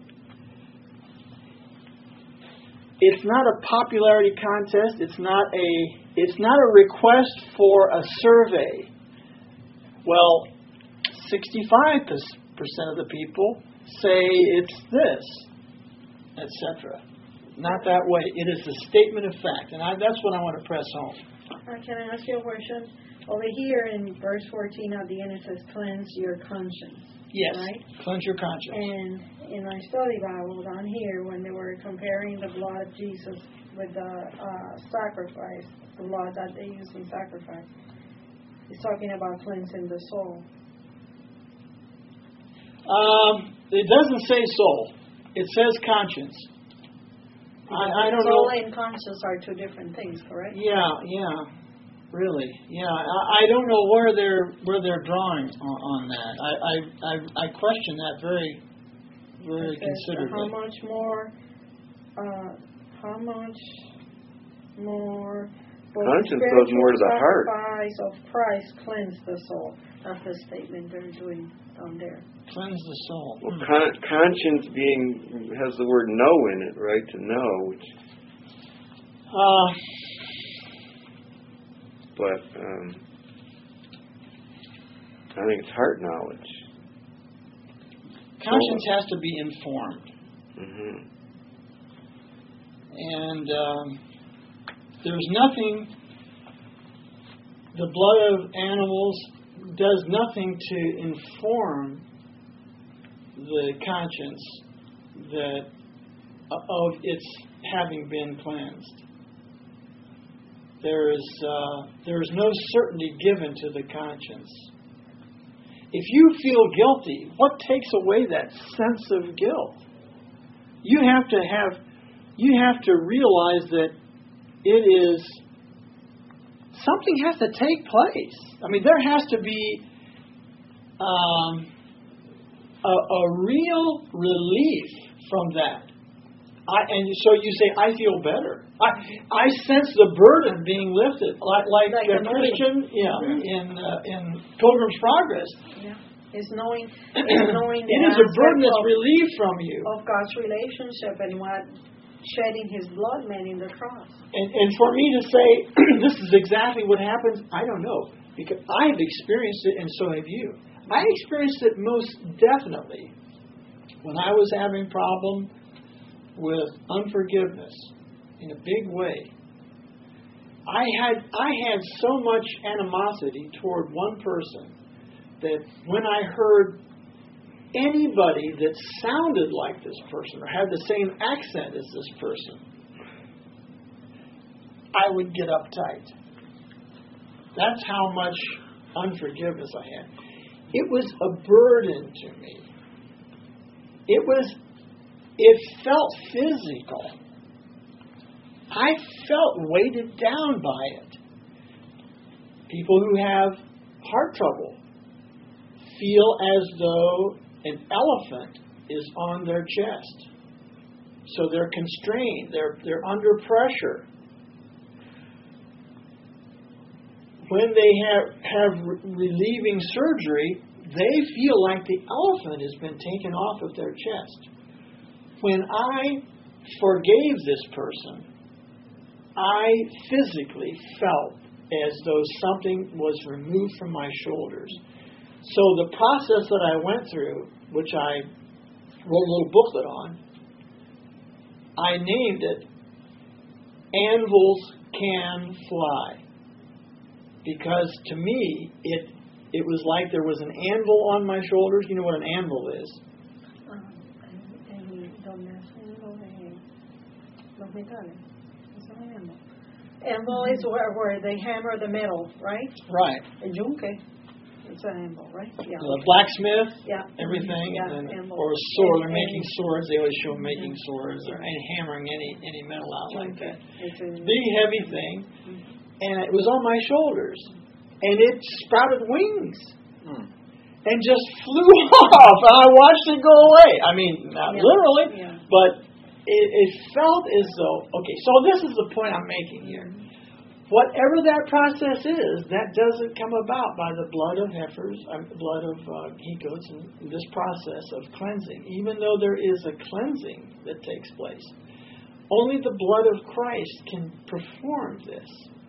It's not a popularity contest. It's not a it's not a request for a survey. Well, sixty-five percent of the people say it's this, et cetera. Not that way. It is a statement of fact, and I, that's what I want to press home. Uh, can I ask you a question? Over here in verse fourteen at the end it says, "Cleanse your conscience." Yes. Right? Cleanse your conscience. And in my study Bible down here, when they were comparing the blood of Jesus with the uh, sacrifice, the blood that they used in sacrifice, it's talking about cleansing the soul. Um, it doesn't say soul. It says conscience. I, I don't soul know. and conscience are two different things, correct? Yeah, yeah. Really, yeah. I, I don't know where they're where they're drawing on, on that. I, I I I question that very very It says, considerably. How much more? Uh, how much more? For the Conscience goes more to the heart. sacrifice of Christ cleanse the soul. That's the statement they're doing down there. Cleanse the soul. Well, con- conscience being has the word know in it, right? To know, which. Uh, but um, I think it's heart knowledge. conscience has to be informed, Mm-hmm. and um, there's nothing. The blood of animals does nothing to inform the conscience that of its having been cleansed. There is uh, there is no certainty given to the conscience. If you feel guilty, what takes away that sense of guilt? You have to have you have to realize that it is something has to take place. I mean, there has to be um, a, a real relief from that. I, and so you say, I feel better. I I sense the burden being lifted, like like, Like a a Christian, yeah, in uh, in Pilgrim's Progress. Yeah, it's knowing, it's knowing the It is a burden aspect that's of, relieved from you. of God's relationship and what shedding His blood meant in the cross. And and for me to say this is exactly what happens, I don't know, because I have experienced it, and so have you. I experienced it most definitely when I was having problem with unforgiveness in a big way. I had I had so much animosity toward one person that when I heard anybody that sounded like this person or had the same accent as this person, I would get uptight. That's how much unforgiveness I had. It was a burden to me. It was, it felt physical. I felt weighted down by it. People who have heart trouble feel as though an elephant is on their chest. So they're constrained. They're, they're under pressure. When they have, have relieving surgery, they feel like the elephant has been taken off of their chest. When I forgave this person, I physically felt as though something was removed from my shoulders. So the process that I went through, which I wrote a little booklet on, I named it Anvils Can Fly. Because to me, it it was like there was an anvil on my shoulders. You know what an anvil is? Anvil is where, where they hammer the metal, right? Right. A yunque. It's an anvil, right? Yeah. The blacksmith, yeah. everything, yeah, and then, anvil. or a sword. They're And- making swords. They always show them Mhm. making swords or and hammering any any metal out like Okay. that. It's a- Big heavy thing, and it was on my shoulders, and it sprouted wings. Hmm. And just flew off, and I watched it go away. I mean, not Yeah. literally, Yeah. but it, it felt as though, okay, so this is the point I'm making here. Whatever that process is, that doesn't come about by the blood of heifers, uh, blood of uh, he-goats, and this process of cleansing, even though there is a cleansing that takes place. Only the blood of Christ can perform this.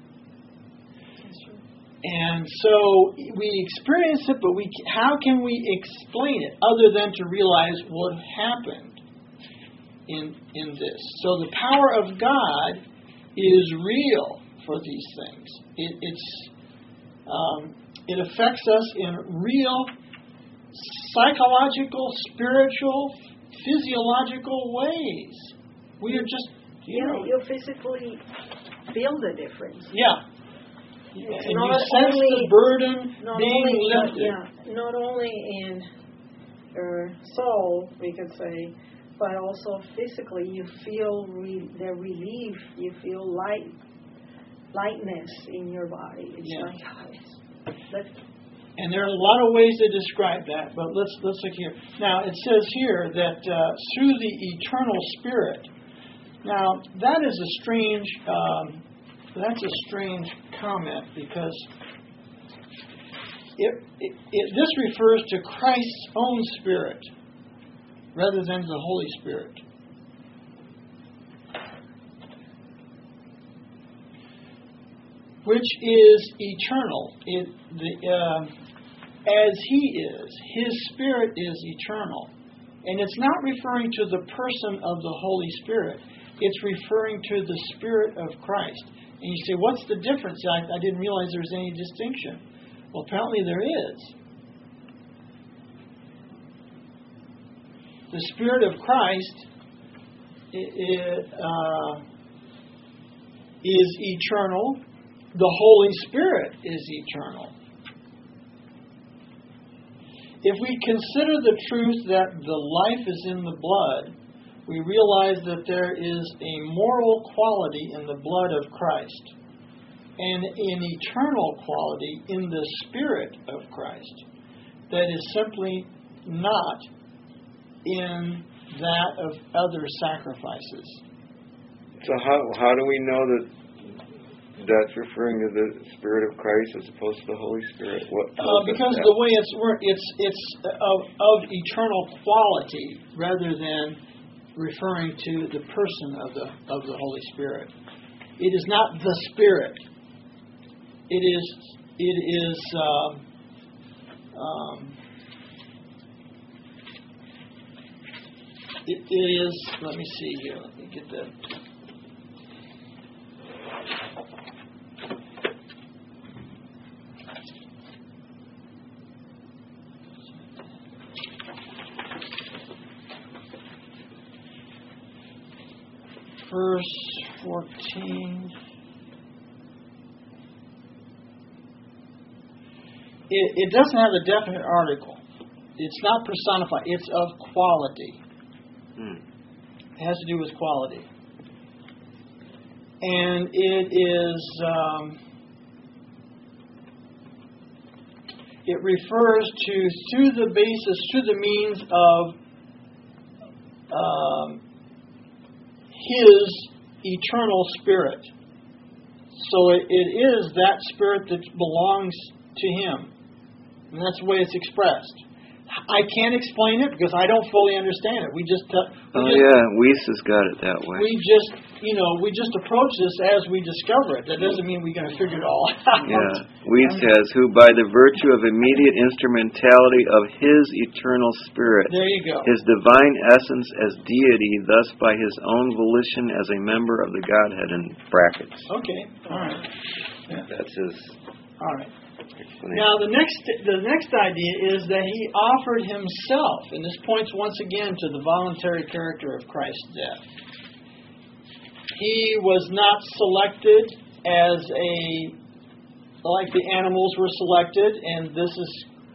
And so we experience it, but we how can we explain it other than to realize what happened in in this? So the power of God is real for these things. It, it's um, it affects us in real psychological, spiritual, physiological ways. We are just you Yeah, know you physically feel the difference. yeah. It's And not you sense only- the burden Not being only, lifted. yeah, not only in your soul, we could say, but also physically. You feel re- the relief. You feel light, lightness in your body. It's Yeah. like oh, it's lifted. And there are a lot of ways to describe that, but let's let's look here. Now it says here that uh, through the eternal Spirit. Now that is a strange. Um, that's a strange comment because it, it, it this refers to Christ's own Spirit rather than the Holy Spirit. Which is eternal. It, the, uh, as He is, His Spirit is eternal. And it's not referring to the person of the Holy Spirit. It's referring to the Spirit of Christ. And you say, what's the difference? I, I didn't realize there was any distinction. Well, apparently there is. The Spirit of Christ it, it, uh, is eternal. The Holy Spirit is eternal. If we consider the truth that the life is in the blood, we realize that there is a moral quality in the blood of Christ and an eternal quality in the Spirit of Christ that is simply not in that of other sacrifices. So how how do we know that that's referring to the Spirit of Christ as opposed to the Holy Spirit? What, Uh, what because that? the way it's worked, it's it's of, of eternal quality rather than referring to the person of the of the Holy Spirit. It is not the Spirit. It is it is um, um, it, it is. Let me see here. Let me get that. verse fourteen. It, it doesn't have a definite article. It's not personified. It's of quality. Hmm. It has to do with quality. And it is, um, it refers to, through the basis, through the means of um, His eternal Spirit. So it, it is that Spirit that belongs to Him. And that's the way it's expressed. I can't explain it because I don't fully understand it. We just, uh, we Oh just, yeah, Weiss has got it that way. we just, you know, we just approach this as we discover it. That doesn't mean we're going to figure it all out. Yeah, Weiss says, who by the virtue of immediate instrumentality of His eternal Spirit, There you go. His divine essence as deity, thus by His own volition as a member of the Godhead, in brackets. Okay. All right. Yeah. That's his All right. explanation. Now the next the next idea is that He offered Himself, and this points once again to the voluntary character of Christ's death. He was not selected as a like the animals were selected, and this is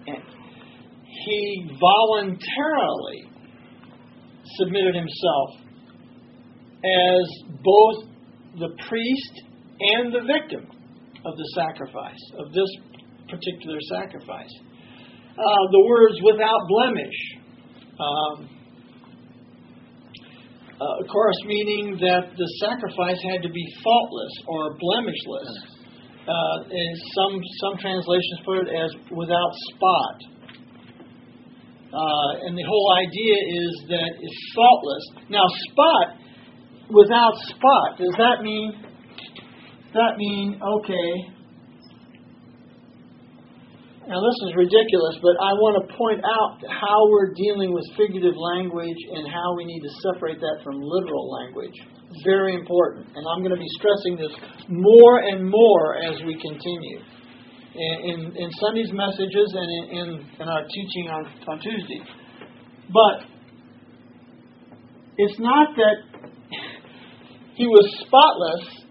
He voluntarily submitted Himself as both the priest and the victim of the sacrifice, of this particular sacrifice. Uh, the words without blemish, um, uh, of course, meaning that the sacrifice had to be faultless or blemishless. Uh, and some some translations put it as without spot. Uh, and the whole idea is that it's faultless. Now, spot, without spot, does that mean? Does that mean okay? Now, this is ridiculous, but I want to point out how we're dealing with figurative language and how we need to separate that from literal language. Very important. And I'm going to be stressing this more and more as we continue in, in, in Sunday's messages and in, in, in our teaching on, on Tuesday. But it's not that He was spotless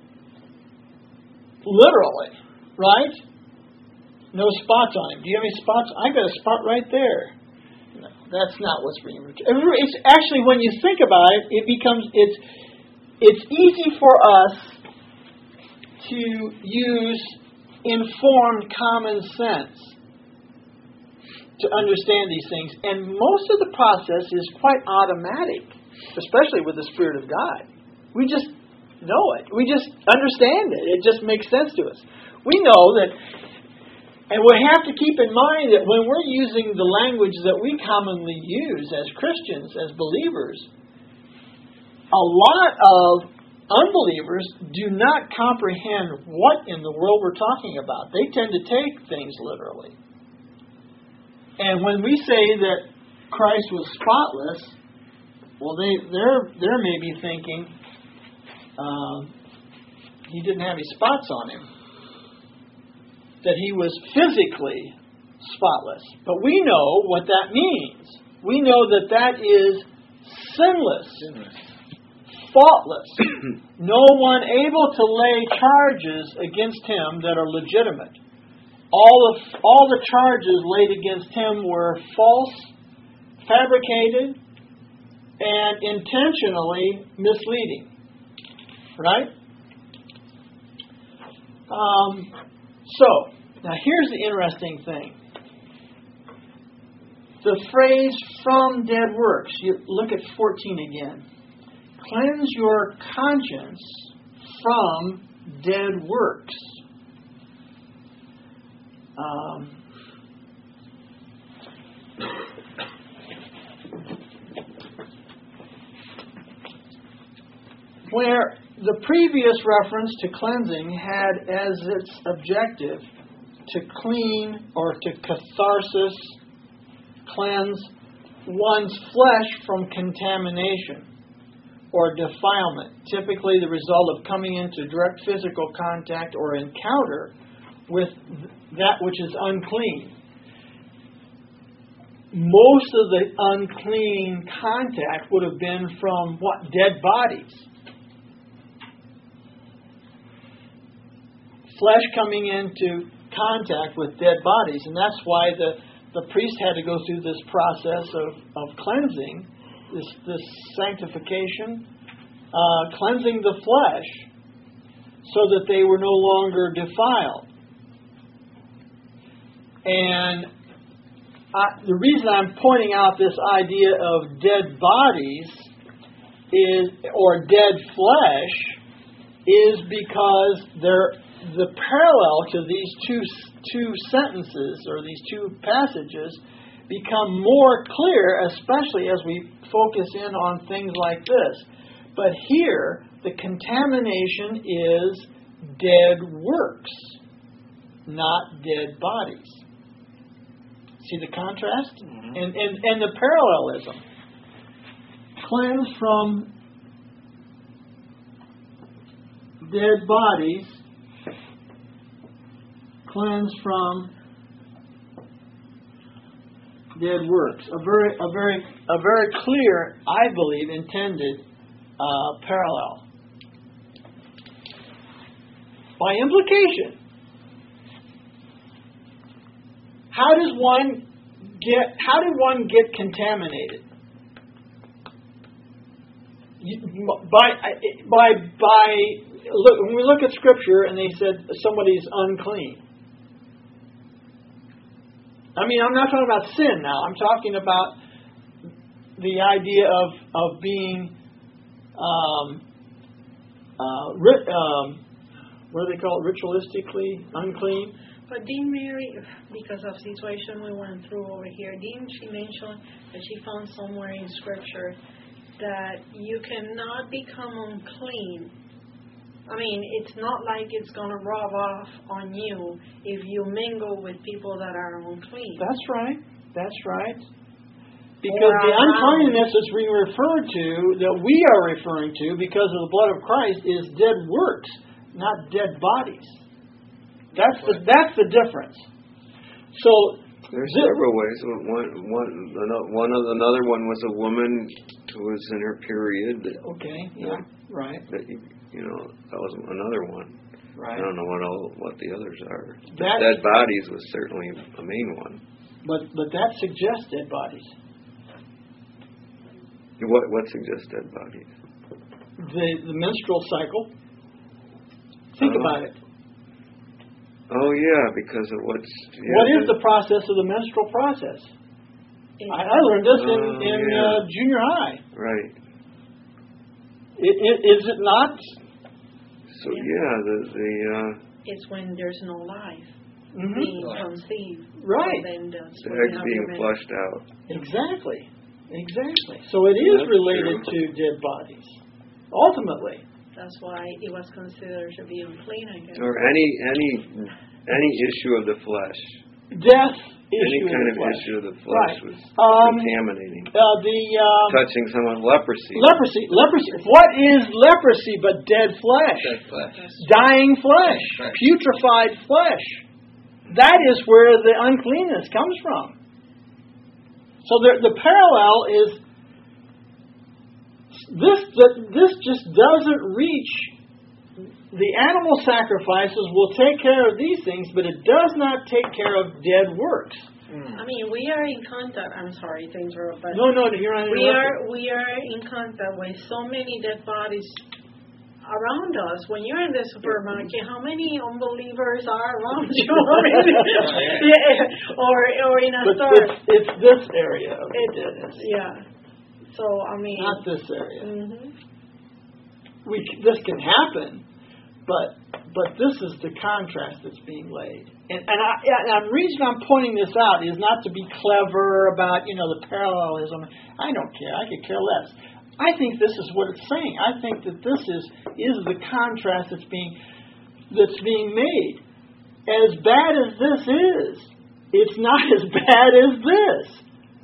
literally, right? No spots on Him. Do you have any spots? I got a spot right there. No, that's not what's being referred to. It's actually, when you think about it, it becomes it's it's easy for us to use informed common sense to understand these things, and most of the process is quite automatic, especially with the Spirit of God. We just know it. We just understand it. It just makes sense to us. We know that. And we have to keep in mind that when we're using the language that we commonly use as Christians, as believers, a lot of unbelievers do not comprehend what in the world we're talking about. They tend to take things literally. And when we say that Christ was spotless, well, they they're they're maybe thinking um, He didn't have any spots on Him, that He was physically spotless. But we know what that means. We know that that is sinless, sinless. faultless. No one able to lay charges against Him that are legitimate. All of all the charges laid against Him were false, fabricated, and intentionally misleading. Right? Um... So, now here's the interesting thing. The phrase from dead works. You look at fourteen again. Cleanse your conscience from dead works. Um, where the previous reference to cleansing had as its objective to clean or to catharsis, cleanse one's flesh from contamination or defilement, typically the result of coming into direct physical contact or encounter with that which is unclean. Most of the unclean contact would have been from what? Dead bodies. flesh coming into contact with dead bodies, and that's why the, the priest had to go through this process of, of cleansing, this, this sanctification, uh, cleansing the flesh so that they were no longer defiled. And I, the reason I'm pointing out this idea of dead bodies is, or dead flesh, is because they're, the parallel to these two two sentences or these two passages become more clear, especially as we focus in on things like this. But here, the contamination is dead works, not dead bodies. See the contrast? Mm-hmm. And, and, and the parallelism. Cleanse from dead bodies, cleanse from dead works. A very, a very, a very clear, I believe, intended uh, parallel. By implication, how does one get? How did one get contaminated? You, by by by. Look, when we look at Scripture and they said somebody's unclean. I mean, I'm not talking about sin now. I'm talking about the idea of of being um, uh, ri- um, what do they call it? Ritualistically unclean. But didn't Mary, because of the situation we went through over here, didn't she mention that she found somewhere in Scripture that you cannot become unclean? I mean, it's not like it's going to rub off on you if you mingle with people that are unclean. That's right. That's right. Because the uncleanness that's being referred to, that we are referring to because of the blood of Christ, is dead works, not dead bodies. That's the that's the difference. So there's several ways. One one one of another one was a woman who was in her period. That, okay. Yeah. Right. That you, you know that was another one. Right. I don't know what all what the others are. That, dead bodies was certainly a main one. But but that suggests dead bodies. What what suggests dead bodies? The the menstrual cycle. Think uh, about it. Oh yeah, because of what's yeah, what is the process of the menstrual process? I, I learned this in, uh, in yeah. uh, junior high. Right. It, it, is it not? So yeah, the the. Uh, it's when there's no life mm-hmm. being conceived. Right. Then the eggs being flushed out. Exactly. Exactly. So it is That's related true. to dead bodies. Ultimately. That's why it was considered to be unclean, I guess. Or any any any issue of the flesh. Death issue any kind of, of the flesh. issue of the flesh right. was um, contaminating. Uh, the um, touching someone leprosy. Leprosy. Leprosy. What is leprosy but dead flesh? Dead flesh. Dying flesh. Right. Putrefied flesh. That is where the uncleanness comes from. So the the parallel is this. This just doesn't reach. The animal sacrifices will take care of these things, but it does not take care of dead works. Mm. I mean, we are in contact. I'm sorry to interrupt, but no, no, you're not we are we are in contact with so many dead bodies around us. When you're in the supermarket, how many unbelievers are around you? yeah. Or or in a but store. It's, it's this area of it, deadness. Yeah. So I mean, not this area. Mm-hmm. We this can happen, but but this is the contrast that's being laid. And and I and the reason I'm pointing this out is not to be clever about you know the parallelism. I don't care. I could care less. I think this is what it's saying. I think that this is is the contrast that's being that's being made. As bad as this is, it's not as bad as this.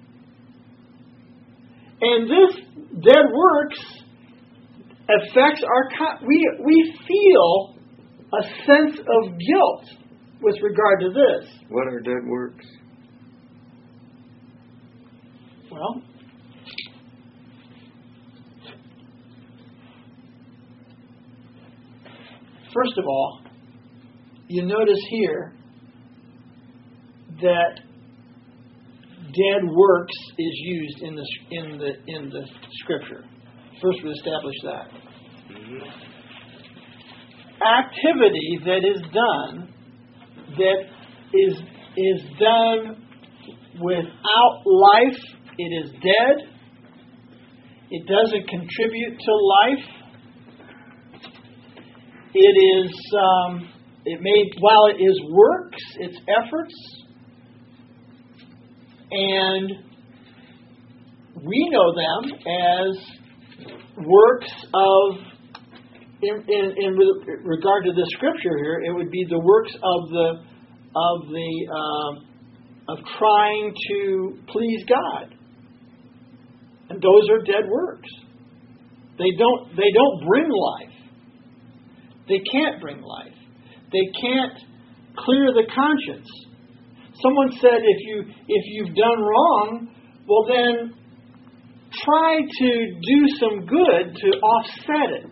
And this dead works affects our. We we feel a sense of guilt with regard to this. What are dead works? Well. First of all, you notice here that dead works is used in the in the in the scripture. First, we establish that. Mm-hmm. Activity that is done that is is done without life, it is dead. It doesn't contribute to life. It is um, it may while it is works, it's efforts, and we know them as works of. In, in, in regard to this scripture here, it would be the works of the of the uh, of trying to please God, and those are dead works. They don't they don't bring life. They can't bring life. They can't clear the conscience. Someone said, if you if you've done wrong, well then try to do some good to offset it.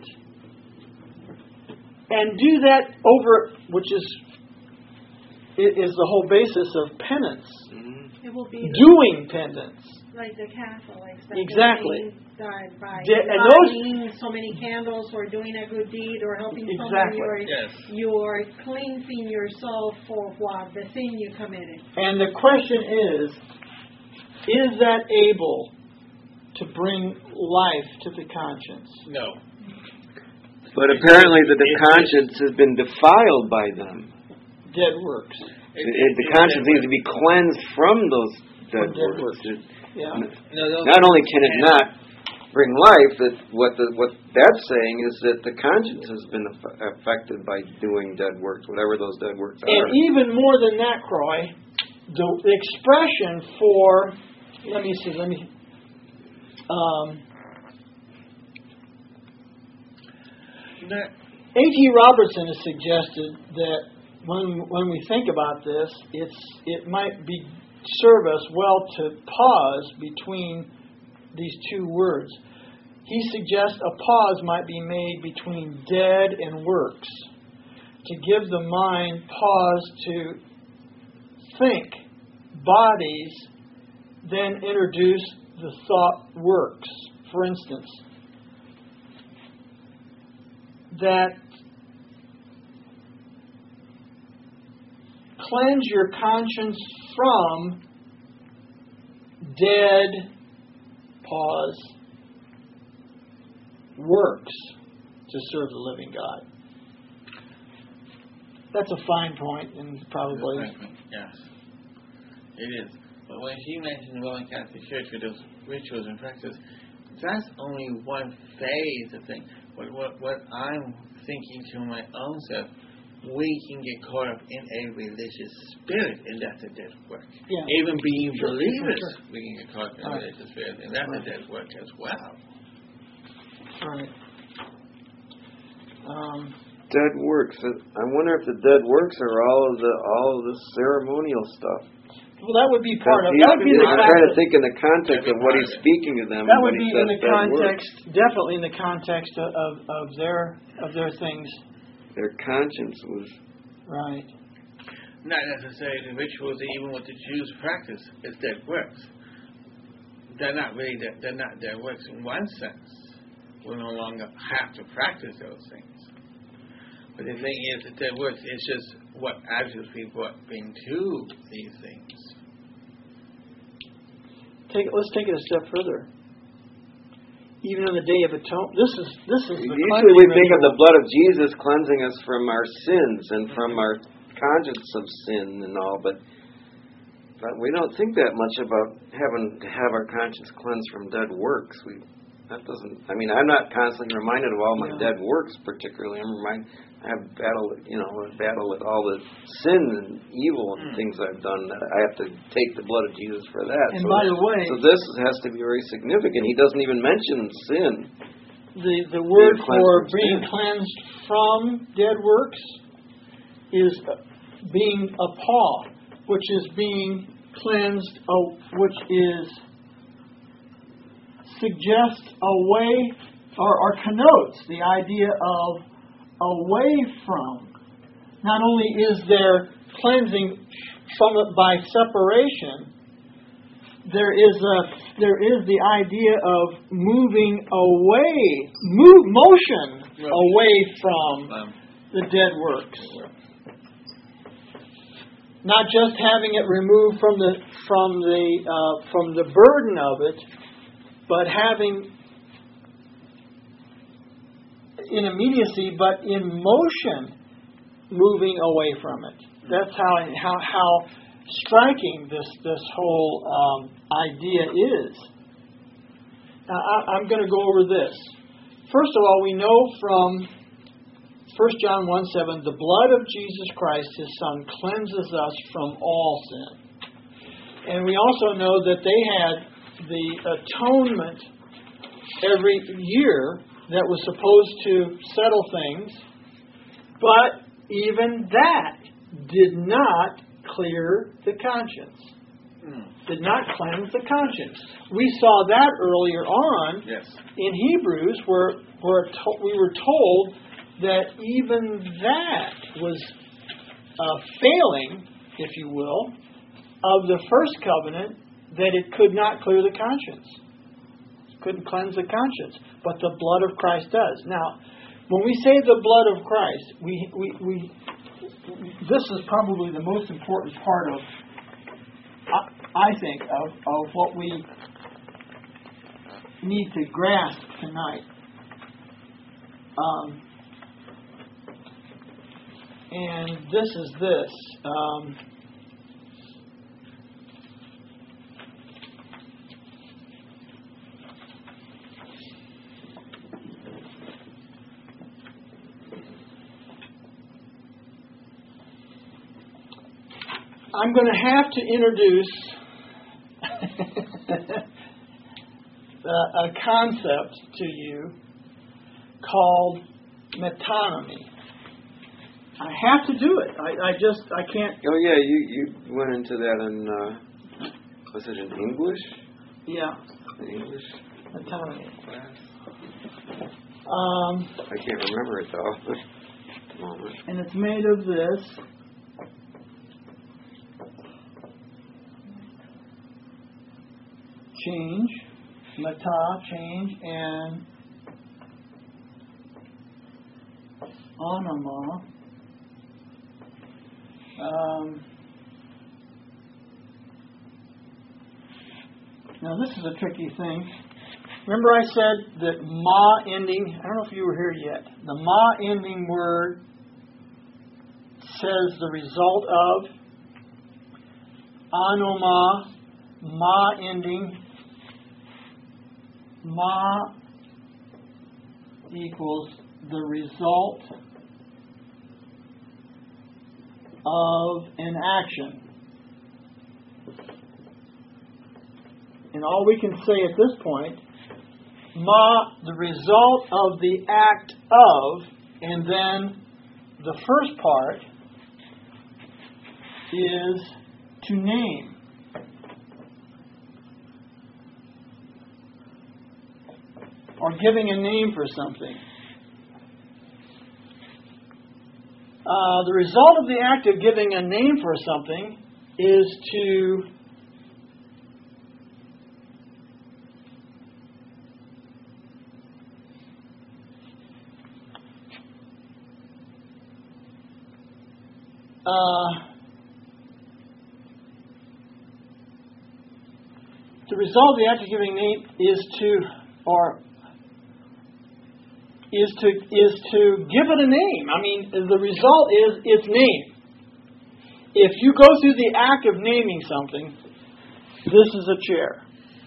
And do that over, which is is the whole basis of penance. Mm-hmm. It will be doing penance. like the Catholics. That Exactly. Died by De- and those- lighting so many candles, or doing a good deed, or helping Exactly. someone. You're, Yes. you're cleansing yourself for what? The sin you committed. And the question is, is that able to bring life to the conscience? No. But apparently the, the conscience has been defiled by them. Dead works. It, it, the conscience needs to be cleansed from those dead, From dead works. works. It- Yeah. No, those not only can it not bring life, that what the, what that's saying is that the conscience has been aff- affected by doing dead works, whatever those dead works are. And even more than that, Croy, the expression for, let me see, let me, um, That, A T Robertson has suggested that when when we think about this, it's it might be serve us well to pause between these two words. He suggests a pause might be made between dead and works to give the mind pause to think bodies, then introduce the thought works. For instance, that cleanse your conscience from dead, pause, works to serve the living God. That's a fine point, and probably... yes, it is. But when she mentioned the Roman Catholic Church with those rituals and practices, that's only one phase of things. What, what, what I'm thinking to my own self, we can get caught up in a religious spirit, and that's a dead work. Yeah. Even being Sure, believers, sure. we can get caught up in a Right. religious spirit, and that's Right. a dead work as well. Right. Um, Dead works. I wonder if the dead works are all of the all of the ceremonial stuff. well, that would be part of... He's- That would be the I'm trying to context. think in the context of what he's speaking to them. That when would he be says in the dead works. context, definitely in the context of, of, of their of their things. Their conscience was. Right. Not necessarily the rituals that even what the Jews practice is dead works. They're not really dead, they're not dead works in one sense. We no longer have to practice those things. But the thing is that dead works is just what attitudes people bring to these things. Take let's take it a step further. Even on the Day of Atonement, this is this is the Usually we cleansing think of the ritual. blood of Jesus cleansing us from our sins and from our conscience of sin and all, but but we don't think that much about having to have our conscience cleansed from dead works. We that doesn't. I mean, I'm not constantly reminded of all my Yeah. dead works, particularly. I'm reminded. I have battle, you know, a battle with all the sin and evil and Mm. things I've done. That I have to take the blood of Jesus for that. And so, by the way, so this has to be very significant. He doesn't even mention sin. the the word Being cleansed for from being sin. cleansed from dead works is being a paw, which is being cleansed, oh, which is suggests away or, or connotes the idea of away from, not only is there cleansing from it by separation, there is a there is the idea of moving away, move motion away from the dead works. Not just having it removed from the from the uh, from the burden of it, but having in immediacy, but in motion, moving away from it. That's how how how striking this this whole um, idea is. Now I, I'm going to go over this. First of all, we know from First John one seven, the blood of Jesus Christ, His Son, cleanses us from all sin. And we also know that they had the atonement every year that was supposed to settle things, but even that did not clear the conscience. Did not cleanse the conscience. We saw that earlier on yes. in Hebrews, where, where to, we were told that even that was a failing, if you will, of the first covenant, that it could not clear the conscience. It couldn't cleanse the conscience. But the blood of Christ does. Now, when we say the blood of Christ, we we, we this is probably the most important part of, I, I think, of, of what we need to grasp tonight. Um, and this is this. Um, I'm going to have to introduce a concept to you called metonymy. I have to do it. I, I just, I can't. Oh yeah, you, you went into that in, uh, was it in English? Yeah. In English? Metonymy. Class? Um, I can't remember it though. At the moment. And it's made of this. Change, meta, change, and onoma. Um, now this is a tricky thing. Remember I said that ma ending, I don't know if you were here yet, the ma ending word says the result of, onoma, ma ending, ma equals the result of an action. And all we can say at this point, ma, the result of the act of, and then the first part is to name. Or giving a name for something. Uh, the result of the act of giving a name for something is to uh, the result of the act of giving a name is to, or is to is to give it a name. I mean, the result is its name. If you go through the act of naming something, this is a chair.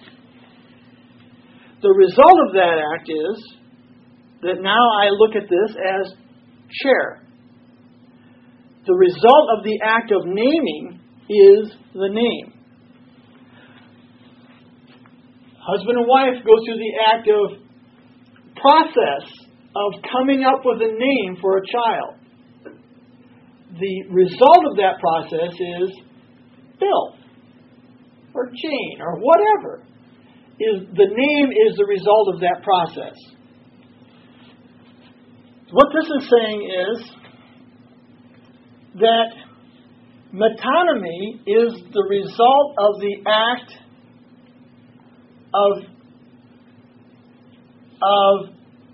The result of that act is that now I look at this as chair. The result of the act of naming is the name. Husband and wife go through the act of process of coming up with a name for a child. The result of that process is Bill or Jane or whatever. Is the name is the result of that process. What this is saying is that metonymy is the result of the act of, of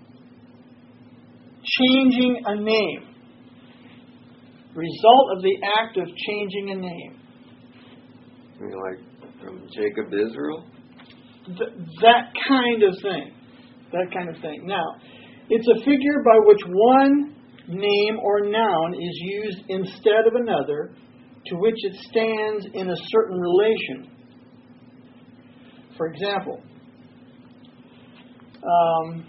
changing a name. Result of the act of changing a name. You mean like from Jacob to Israel? Th- that kind of thing. That kind of thing. Now, it's a figure by which one name or noun is used instead of another, to which it stands in a certain relation. For example, um,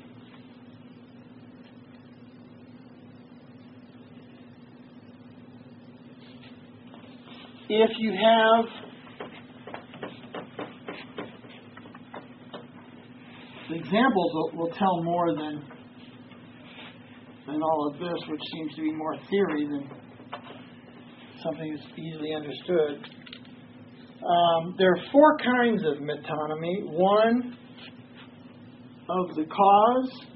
if you have the examples will, will tell more than than all of this, which seems to be more theory than something that's easily understood. Um, there are four kinds of metonymy. One of the cause,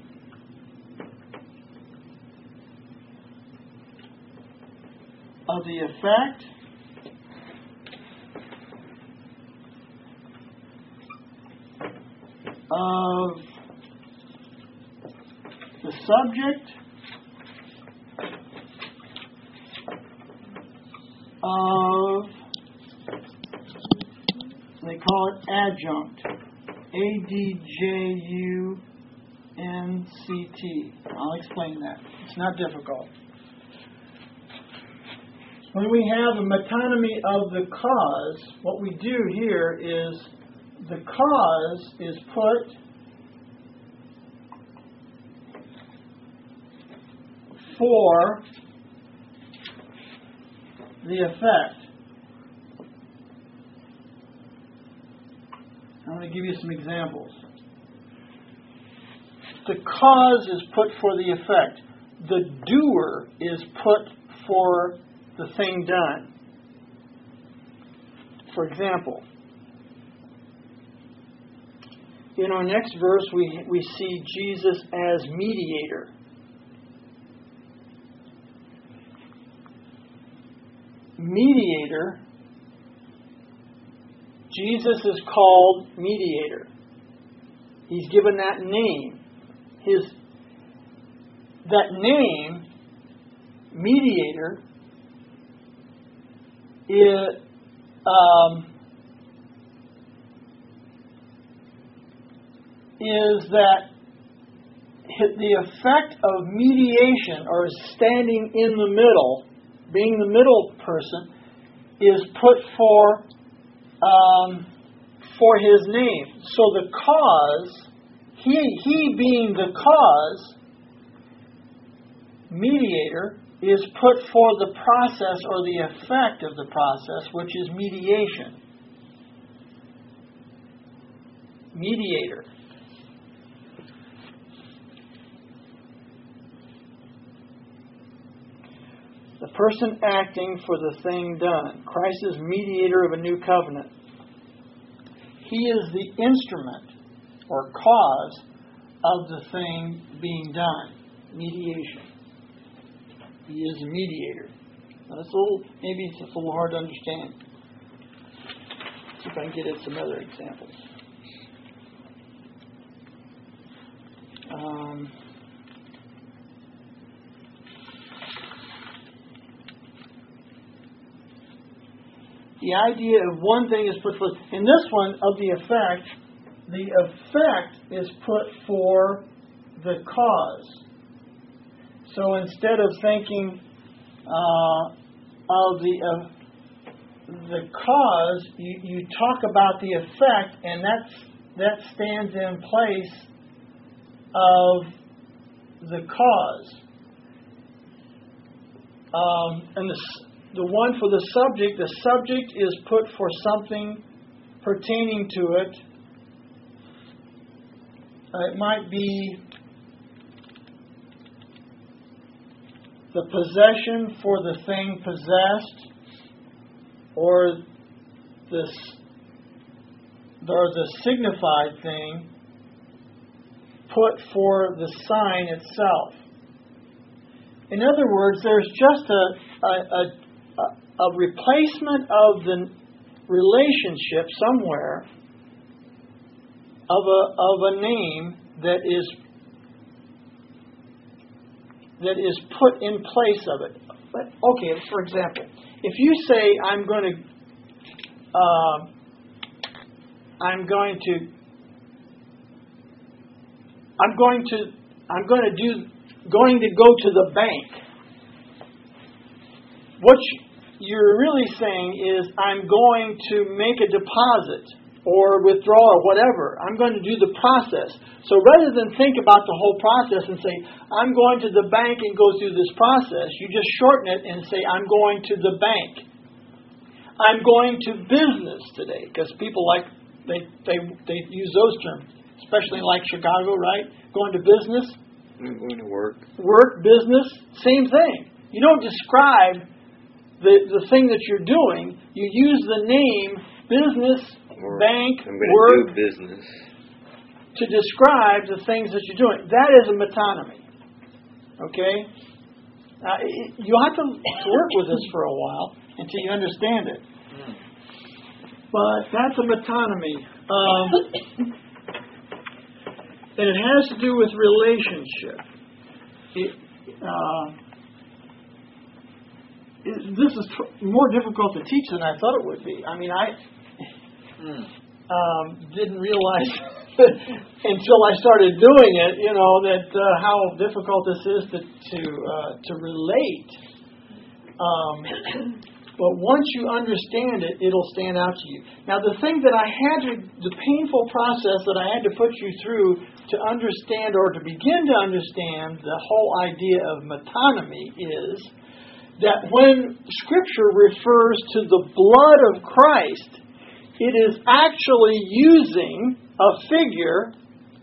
of the effect, of the subject, of, they call it adjunct, A D J U N C T. I'll explain that. It's not difficult. When we have a metonymy of the cause, what we do here is the cause is put for the effect. I'm going to give you some examples. The cause is put for the effect. The doer is put for the thing done. For example, in our next verse, we, we see Jesus as mediator. Mediator, Jesus is called mediator. He's given that name. His that name, mediator, is um, is that the effect of mediation, or standing in the middle, being the middle person, is put for um, for his name. So the cause, he he being the cause, mediator, is put for the process or the effect of the process, which is mediation. Mediator. The person acting for the thing done. Christ is mediator of a new covenant. He is the instrument or cause of the thing being done. Mediation. He is a mediator. Now that's a little, maybe it's just a little hard to understand. See if I can get at some other examples. Um, The idea of one thing is put forth. In this one, of the effect, the effect is put for the cause. So instead of thinking uh, of the uh, the cause, you, you talk about the effect, and that's, that stands in place of the cause. Um, and the The one for the subject, the subject is put for something pertaining to it. Uh, it might be the possession for the thing possessed, or this, or the signified thing put for the sign itself. In other words, there's just a, a, a a replacement of the relationship somewhere of a of a name that is that is put in place of it. But okay, for example, if you say I'm going to uh, I'm going to I'm going to I'm going to do going to go to the bank. What you're really saying is I'm going to make a deposit or withdraw or whatever. I'm going to do the process. So rather than think about the whole process and say, I'm going to the bank and go through this process, you just shorten it and say, I'm going to the bank. I'm going to business today, because people like, they, they, they use those terms, especially like Chicago, right? Going to business. I'm going to work. Work, business, same thing. You don't describe the, the thing that you're doing. You use the name business, Or bank, I'm going work, to do business to describe the things that you're doing. That is a metonymy. Okay? Uh, it, you'll have to work with this for a while until you understand it. But that's a metonymy. Um, and it has to do with relationship. It, uh, it, this is tr- more difficult to teach than I thought it would be. I mean, I um, didn't realize until I started doing it, you know, that uh, how difficult this is to to uh, to relate. Um, but once you understand it, it'll stand out to you. Now, the thing that I had to, the painful process that I had to put you through to understand or to begin to understand the whole idea of metonymy is that when Scripture refers to the blood of Christ, it is actually using a figure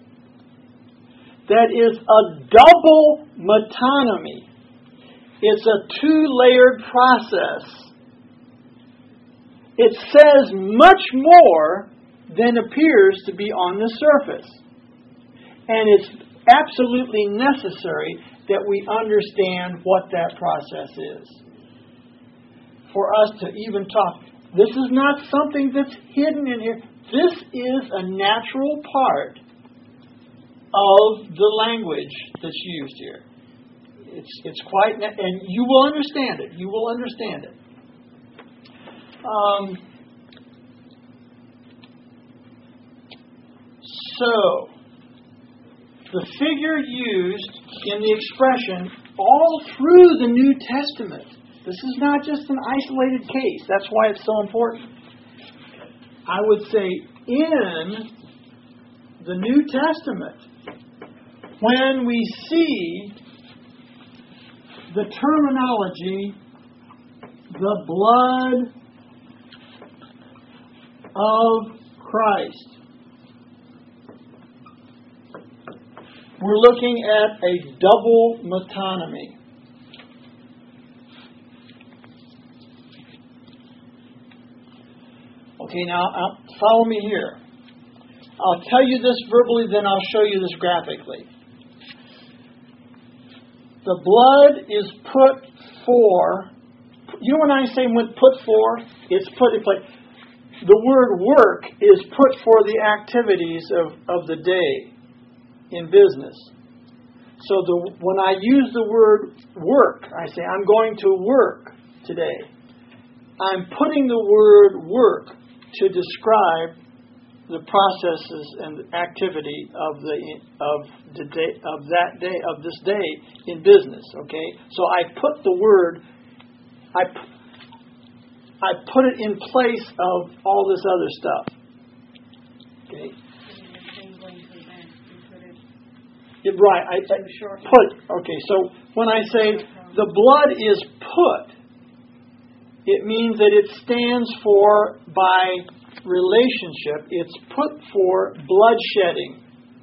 that is a double metonymy. It's a two-layered process. It says much more than appears to be on the surface. And it's absolutely necessary that we understand what that process is. For us to even talk. This is not something that's hidden in here. This is a natural part of the language that's used here. It's it's quite, na- and you will understand it. You will understand it. Um, so, the figure used in the expression all through the New Testament. This is not just an isolated case. That's why it's so important. I would say in the New Testament, when we see the terminology, the blood of Christ, we're looking at a double metonymy. Okay, now uh, follow me here. I'll tell you this verbally, then I'll show you this graphically. The blood is put for, you know when I say when put for, it's put in place. The word work is put for the activities of, of the day in business. So the, when I use the word work, I say I'm going to work today. I'm putting the word work to describe the processes and activity of the of the day of that day of this day in business. Okay, so I put the word, I I put it in place of all this other stuff. Okay. Yeah, right. I, I put. Okay, so when I say the blood is put, it means that it stands for by relationship. It's put for bloodshedding.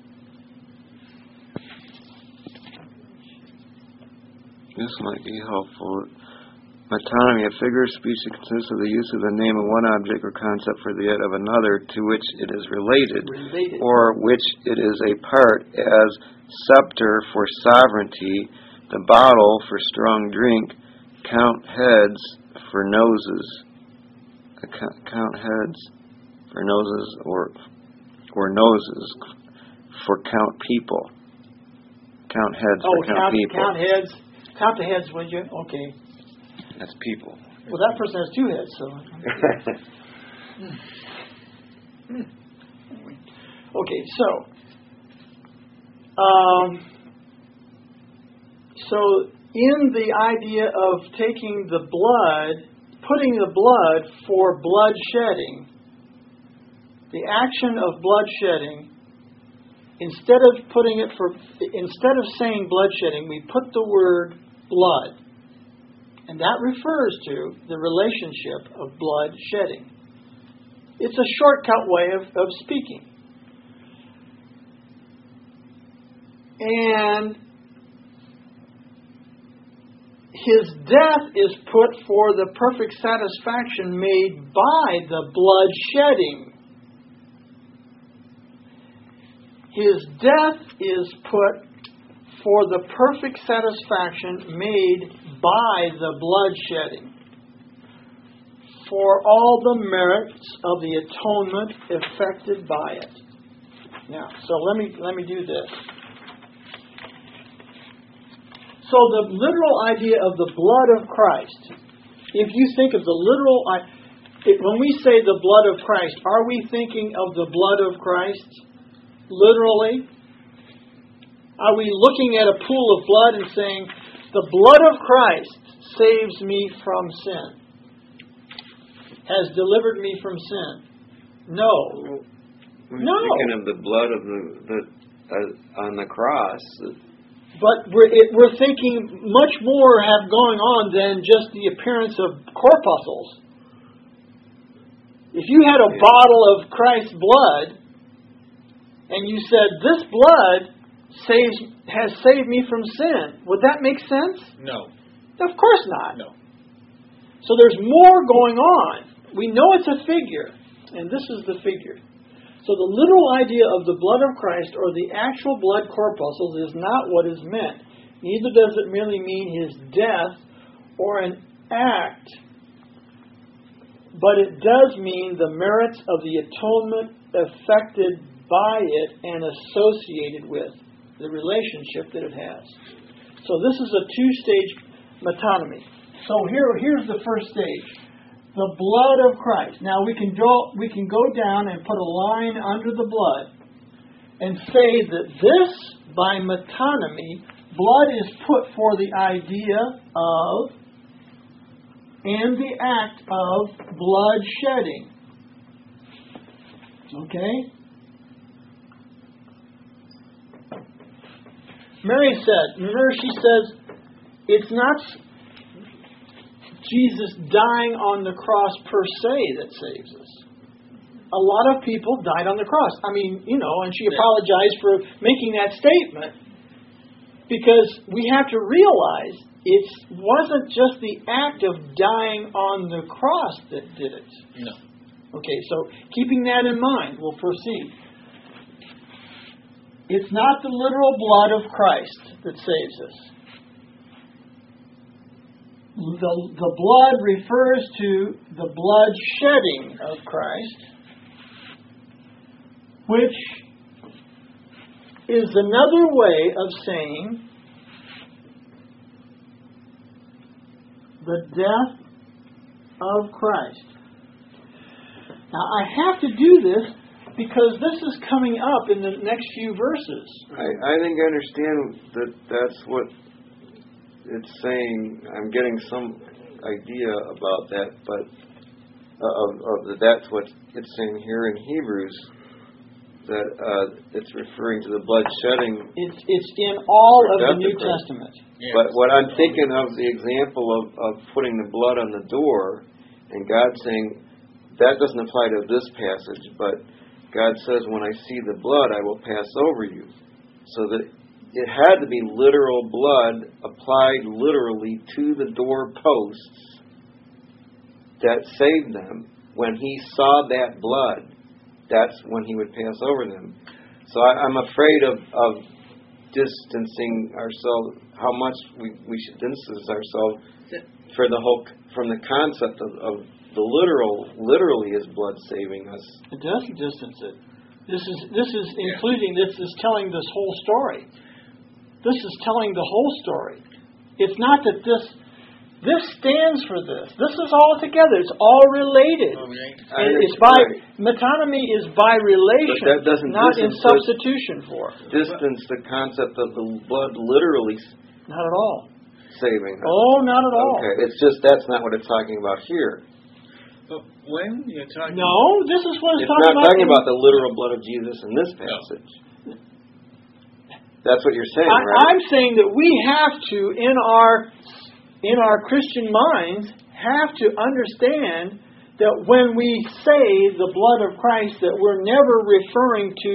This might be helpful. Metonymy, a figure of speech that consists of the use of the name of one object or concept for the of another to which it is related, related, or which it is a part, as scepter for sovereignty, the bottle for strong drink, count heads for noses. Count, count heads for noses, or or noses for count people. Count heads oh, for count, count people. count heads. Count the heads, would you? Okay. That's people. Well, that person has two heads, so. Okay, so. Um, so, in the idea of taking the blood, putting the blood for blood shedding, the action of blood shedding, instead of putting it for, instead of saying blood shedding, we put the word blood. And that refers to the relationship of blood shedding. It's a shortcut way of, of speaking. And his death is put for the perfect satisfaction made by the blood shedding. His death is put for the perfect satisfaction made by the blood shedding, for all the merits of the atonement effected by it. Now, so let me let me do this. So the literal idea of the blood of Christ, if you think of the literal, when we say the blood of Christ, are we thinking of the blood of Christ literally? Are we looking at a pool of blood and saying, the blood of Christ saves me from sin, has delivered me from sin? No. We're no. thinking of the blood of the, the uh, on the cross. But we're, it, we're thinking much more have going on than just the appearance of corpuscles. If you had a yeah. bottle of Christ's blood, and you said, this blood saves has saved me from sin, would that make sense? No. Of course not. No. So there's more going on. We know it's a figure, and this is the figure. So the literal idea of the blood of Christ or the actual blood corpuscles is not what is meant. Neither does it merely mean his death or an act, but it does mean the merits of the atonement effected by it and associated with the relationship that it has. So this is a two-stage metonymy. So here, here's the first stage. The blood of Christ. Now we can go we can go down and put a line under the blood and say that this, by metonymy, blood is put for the idea of and the act of blood shedding. Okay? Mary said, remember she says, it's not Jesus dying on the cross per se that saves us. A lot of people died on the cross. I mean, you know, and she apologized for making that statement because we have to realize it wasn't just the act of dying on the cross that did it. No. Okay, so keeping that in mind, we'll proceed. It's not the literal blood of Christ that saves us. The, the blood refers to the blood shedding of Christ, which is another way of saying the death of Christ. Now, I have to do this because this is coming up in the next few verses. I, I think I understand that that's what it's saying. I'm getting some idea about that, but uh, of, of the, that's what it's saying here in Hebrews, that uh, it's referring to the blood shedding. It's it's in all of the New Christ. Testament. Yes. But what I'm thinking of the example of, of putting the blood on the door, and God saying that doesn't apply to this passage, but God says, when I see the blood, I will pass over you. So that it had to be literal blood applied literally to the doorposts that saved them. When he saw that blood, that's when he would pass over them. So I, I'm afraid of, of distancing ourselves, how much we, we should distance ourselves for the whole from the concept of, of the literal, literally is blood saving us. It doesn't distance it. This is this is including this is telling this whole story. This is telling the whole story. It's not that this this stands for this. This is all together. It's all related. Okay. And it's by metonymy is by relation, But that doesn't not in distance substitution for. Distance the concept of the blood literally Not at all. saving us. Oh, not at all. Okay, it's just that's not what it's talking about here. But when you're talking, No, this is what it's, It's talking not about. talking in- about the literal blood of Jesus in this passage. That's what you're saying, I, right? I'm saying that we have to, in our in our Christian minds, have to understand that when we say the blood of Christ, that we're never referring to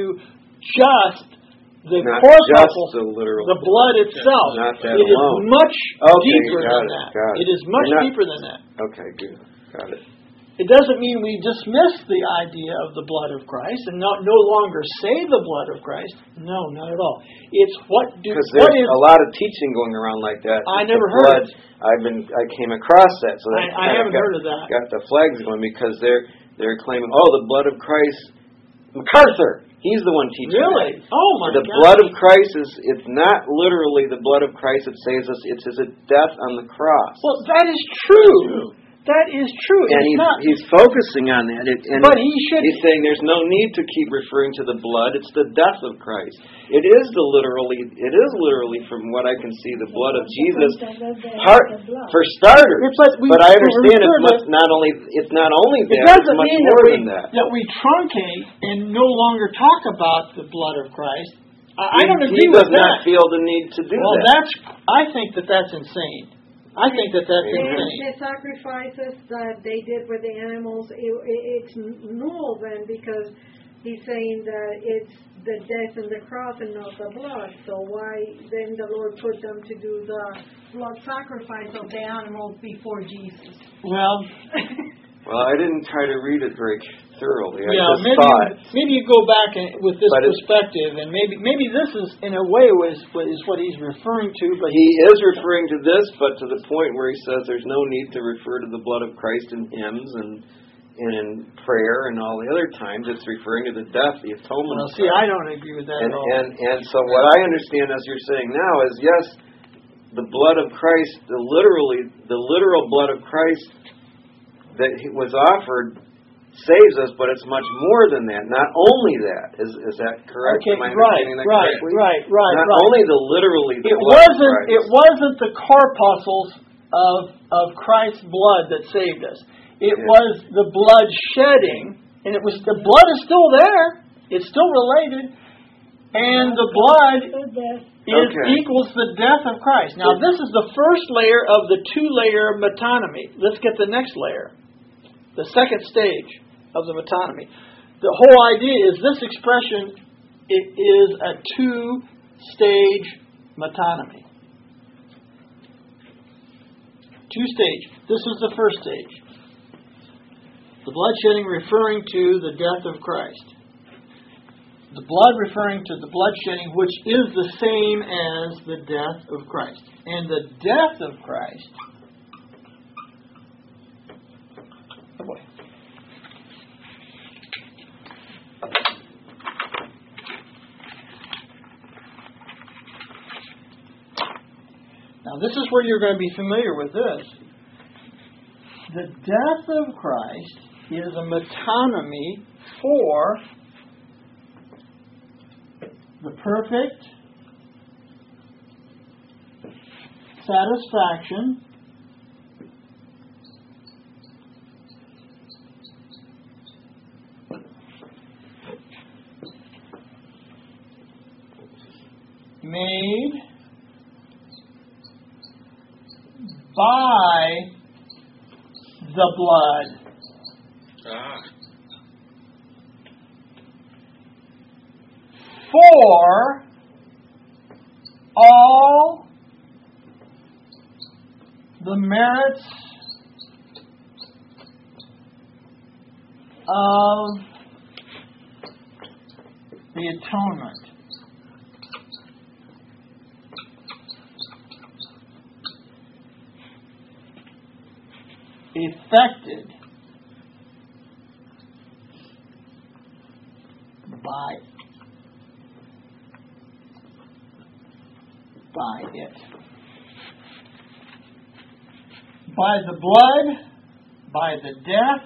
just the Not corpuscle, just the literal the blood itself. Not that it is alone. much Okay, deeper got than it, that. got it. It is much You're not- deeper than that. Okay, good. Got it. It doesn't mean we dismiss the idea of the blood of Christ and not no longer say the blood of Christ. No, not at all. It's what do Because what there's is a lot of teaching going around like that. I The never blood, heard it. I've been I came across that, so that I, I kinda haven't got, heard of that. got the flags going because they're they're claiming, oh, the blood of Christ. MacArthur, he's the one teaching. Really? that. Oh my The God. blood of Christ is it's not literally the blood of Christ that saves us. It's his death on the cross. Well, that is true. That is true. and It's he's, not. he's focusing on that. It, and But he should. he's saying there's no need to keep referring to the blood. It's the death of Christ. It is the literally. It is literally, from what I can see, the blood of Jesus. Part, for starters, But we- but I we understand refer it's much, not only. It's not only It that. doesn't It's much mean more that we than that. that we truncate and no longer talk about the blood of Christ. I, I don't he, agree he with does not that. feel the need to do Well, that. that's. I think that that's insane. I think that that's Amen. And insane. the sacrifices that they did with the animals, it, it, it's null then because he's saying that it's the death and the cross and not the blood. So why then the Lord put them to do the blood sacrifice of the animals before Jesus? Well, Well, I didn't try to read it very thoroughly. I yeah, just maybe saw it. maybe you go back and, with this But it's- perspective, and maybe maybe this is in a way was is what he's referring to. But He is referring to this, but to the point where he says there's no need to refer to the blood of Christ in hymns and and in prayer and all the other times. It's referring to the death, the atonement. well, of see, Christ. I don't agree with that and at all. and and so what I understand, as you're saying now, is yes, the blood of Christ, the literally the literal blood of Christ that he was offered saves us, but it's much more than that. Not only that, is is that correct? Okay, Am I right, understanding that right, correctly? right, right, Not right. only the literally the It blood of wasn't. Christ. It wasn't the corpuscles of of Christ's blood that saved us. It Yeah. was the blood shedding, and it was the blood is still there. It's still related, and the blood is Okay. equals the death of Christ. Now, this is the first layer of the two-layer metonymy. Let's get the next layer, the second stage of the metonymy. The whole idea is this expression. It is a two-stage metonymy. Two-stage. This is the first stage. The bloodshedding referring to the death of Christ. The blood referring to the bloodshedding, which is the same as the death of Christ. And the death of Christ. Oh boy. Now, this is where you're going to be familiar with this. The death of Christ is a metonymy for the perfect satisfaction made by the blood. Ah. For all the merits of the atonement. effected by by it. By the blood, by the death,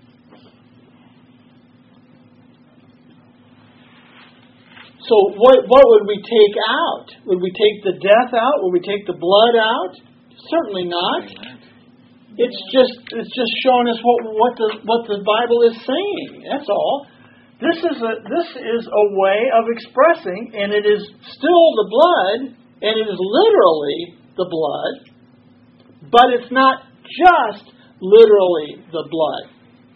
so what what would we take out? Would we take the death out? Would we take the blood out? Certainly not. It's just it's just showing us what what the what the Bible is saying. That's all. This is a this is a way of expressing, and it is still the blood, and it is literally the blood, but it's not just literally the blood.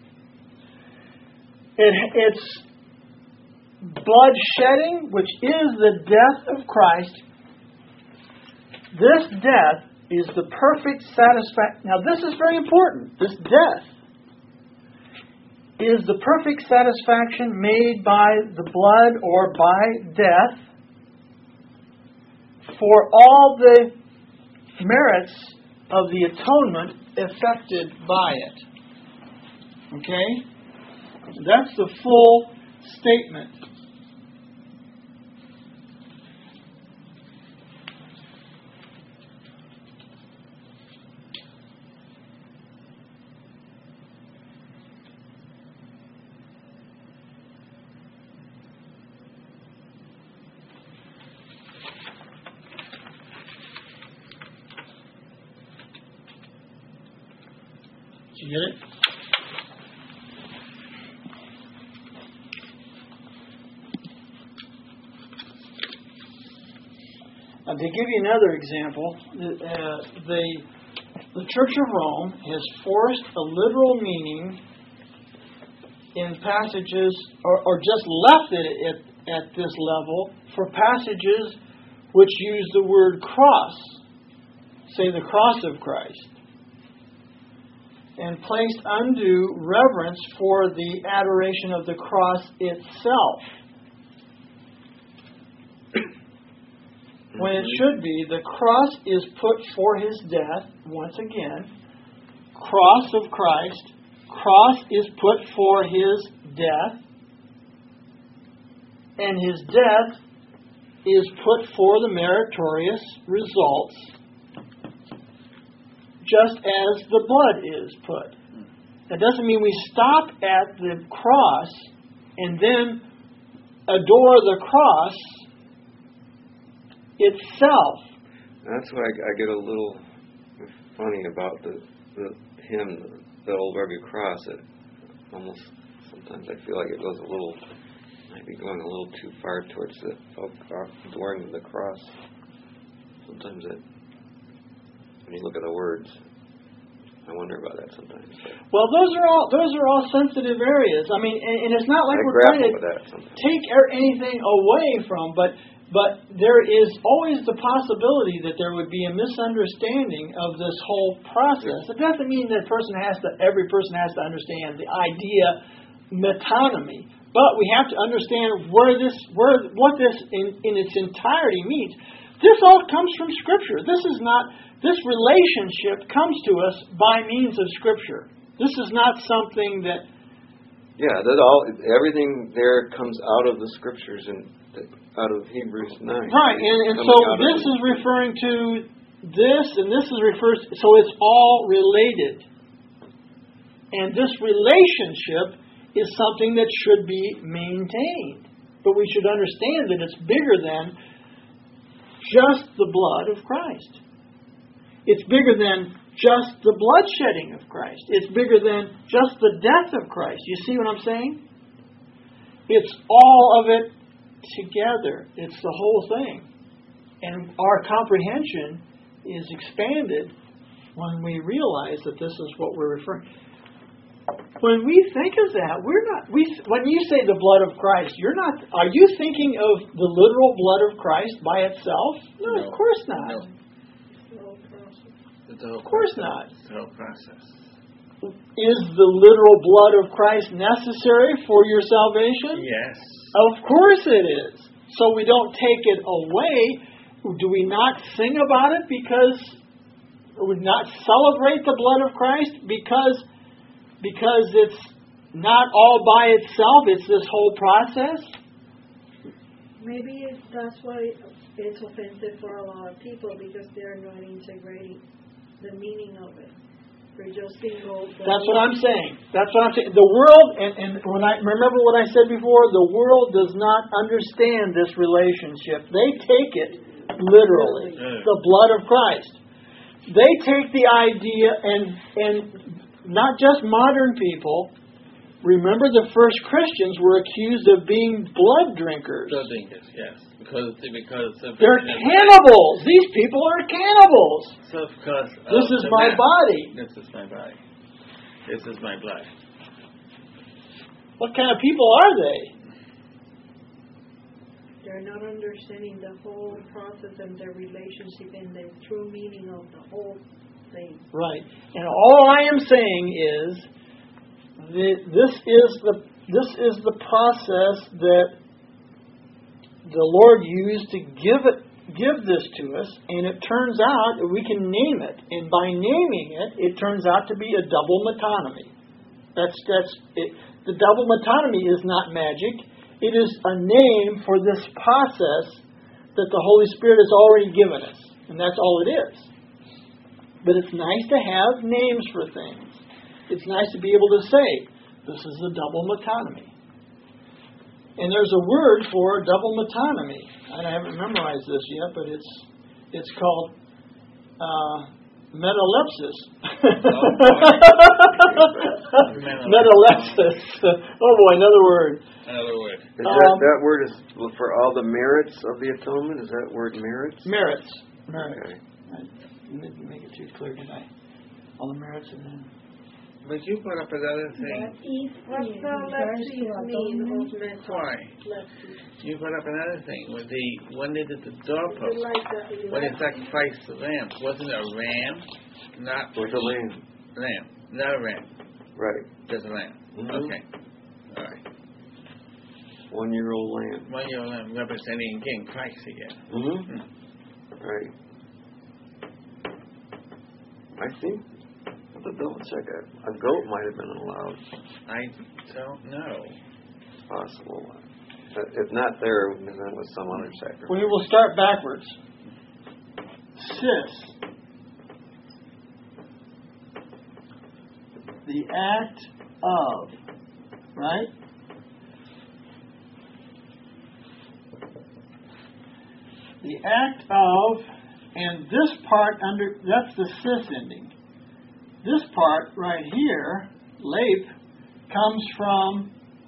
It, it's blood shedding, which is the death of Christ. This death is the perfect satisfaction. Now, this is very important. This death is the perfect satisfaction made by the blood or by death for all the merits of the atonement effected by it. Okay? That's the full statement. Did you get it? Uh, to give you another example, uh, the the Church of Rome has forced a literal meaning in passages, or, or just left it at, at this level for passages which use the word cross, say the cross of Christ, and placed undue reverence for the adoration of the cross itself, when it should be the cross is put for his death. Once again, cross of Christ, cross is put for his death, and his death is put for the meritorious results, just as the blood is put. That doesn't mean we stop at the cross and then adore the cross itself. That's why I, I get a little funny about the, the hymn, the, the old rugged cross. It almost, sometimes I feel like it goes a little, might be going a little too far towards the adoring the cross. Sometimes it, when you look at the words, I wonder about that sometimes. But well, those are all those are all sensitive areas. I mean, and, and it's not like I we're trying to take er- anything away from, but but there is always the possibility that there would be a misunderstanding of this whole process. It doesn't mean that person has to every person has to understand the idea metonymy, but we have to understand where this where what this in, in its entirety means. This all comes from Scripture. This is not. This relationship comes to us by means of Scripture. This is not something that. Yeah, that all everything there comes out of the Scriptures and out of Hebrews nine. Right, and, and so this is referring to this, and this is refers. So it's all related, and this relationship is something that should be maintained. But we should understand that it's bigger than just the blood of Christ. It's bigger than just the bloodshedding of Christ. It's bigger than just the death of Christ. You see what I'm saying? It's all of it together. It's the whole thing. And our comprehension is expanded when we realize that this is what we're referring to. When we think of that, we're not. We when you say the blood of Christ, you're not. Are you thinking of the literal blood of Christ by itself? No, No. of course not. No. Of course not. The whole process. Is the literal blood of Christ necessary for your salvation? Yes. Of course it is. So we don't take it away. Do we not sing about it because would not celebrate the blood of Christ because because it's not all by itself. It's this whole process. Maybe it, that's why it's offensive for a lot of people, because they're not integrating the meaning of it. They're just single. That's what I'm saying. That's what I'm saying. The world, and, and when I remember what I said before, the world does not understand this relationship. They take it literally, the blood of Christ. They take the idea, and and not just modern people. Remember, the first Christians were accused of being blood drinkers. Blood drinkers, yes, because because of they're cannibals. These people are cannibals. So because this is my man. body. This is my body. This is my blood. What kind of people are they? They're not understanding the whole process and the relationship and the true meaning of the whole thing. Right, and all I am saying is, The, this is the this is the process that the Lord used to give it give this to us, and it turns out that we can name it, and by naming it, it turns out to be a double metonymy. That's that's it. The double metonymy is not magic; it is a name for this process that the Holy Spirit has already given us, and that's all it is. But it's nice to have names for things. It's nice to be able to say, this is the double metonymy. And there's a word for double metonymy. I haven't memorized this yet, but it's it's called uh, metalepsis. Metalepsis. Oh boy, another word. Another word. Is that, Um, that word is for all the merits of the atonement? Is that word merits? Merits. Merits. Okay. I didn't make it too clear, did I? All the merits and then... But you brought up another That thing. is what lepsis means. Why? Lepsis. You brought up another thing. When the when they did the doorpost, Like the when they sacrificed the lamb, wasn't it a ram? Not With the lamb. lamb. Not a ram. Right. Just a lamb. Mhm. Okay. All right. One-year-old lamb. One year lamb representing King Christ again. Mm-hmm. Right. I think the double check it. A goat might have been allowed. I don't know. It's possible. But if not there, then it was some other sacrifice. We will start backwards. Sis. The act of. Right? The act of, and this part under, that's the cis ending. This part right here, lape, comes from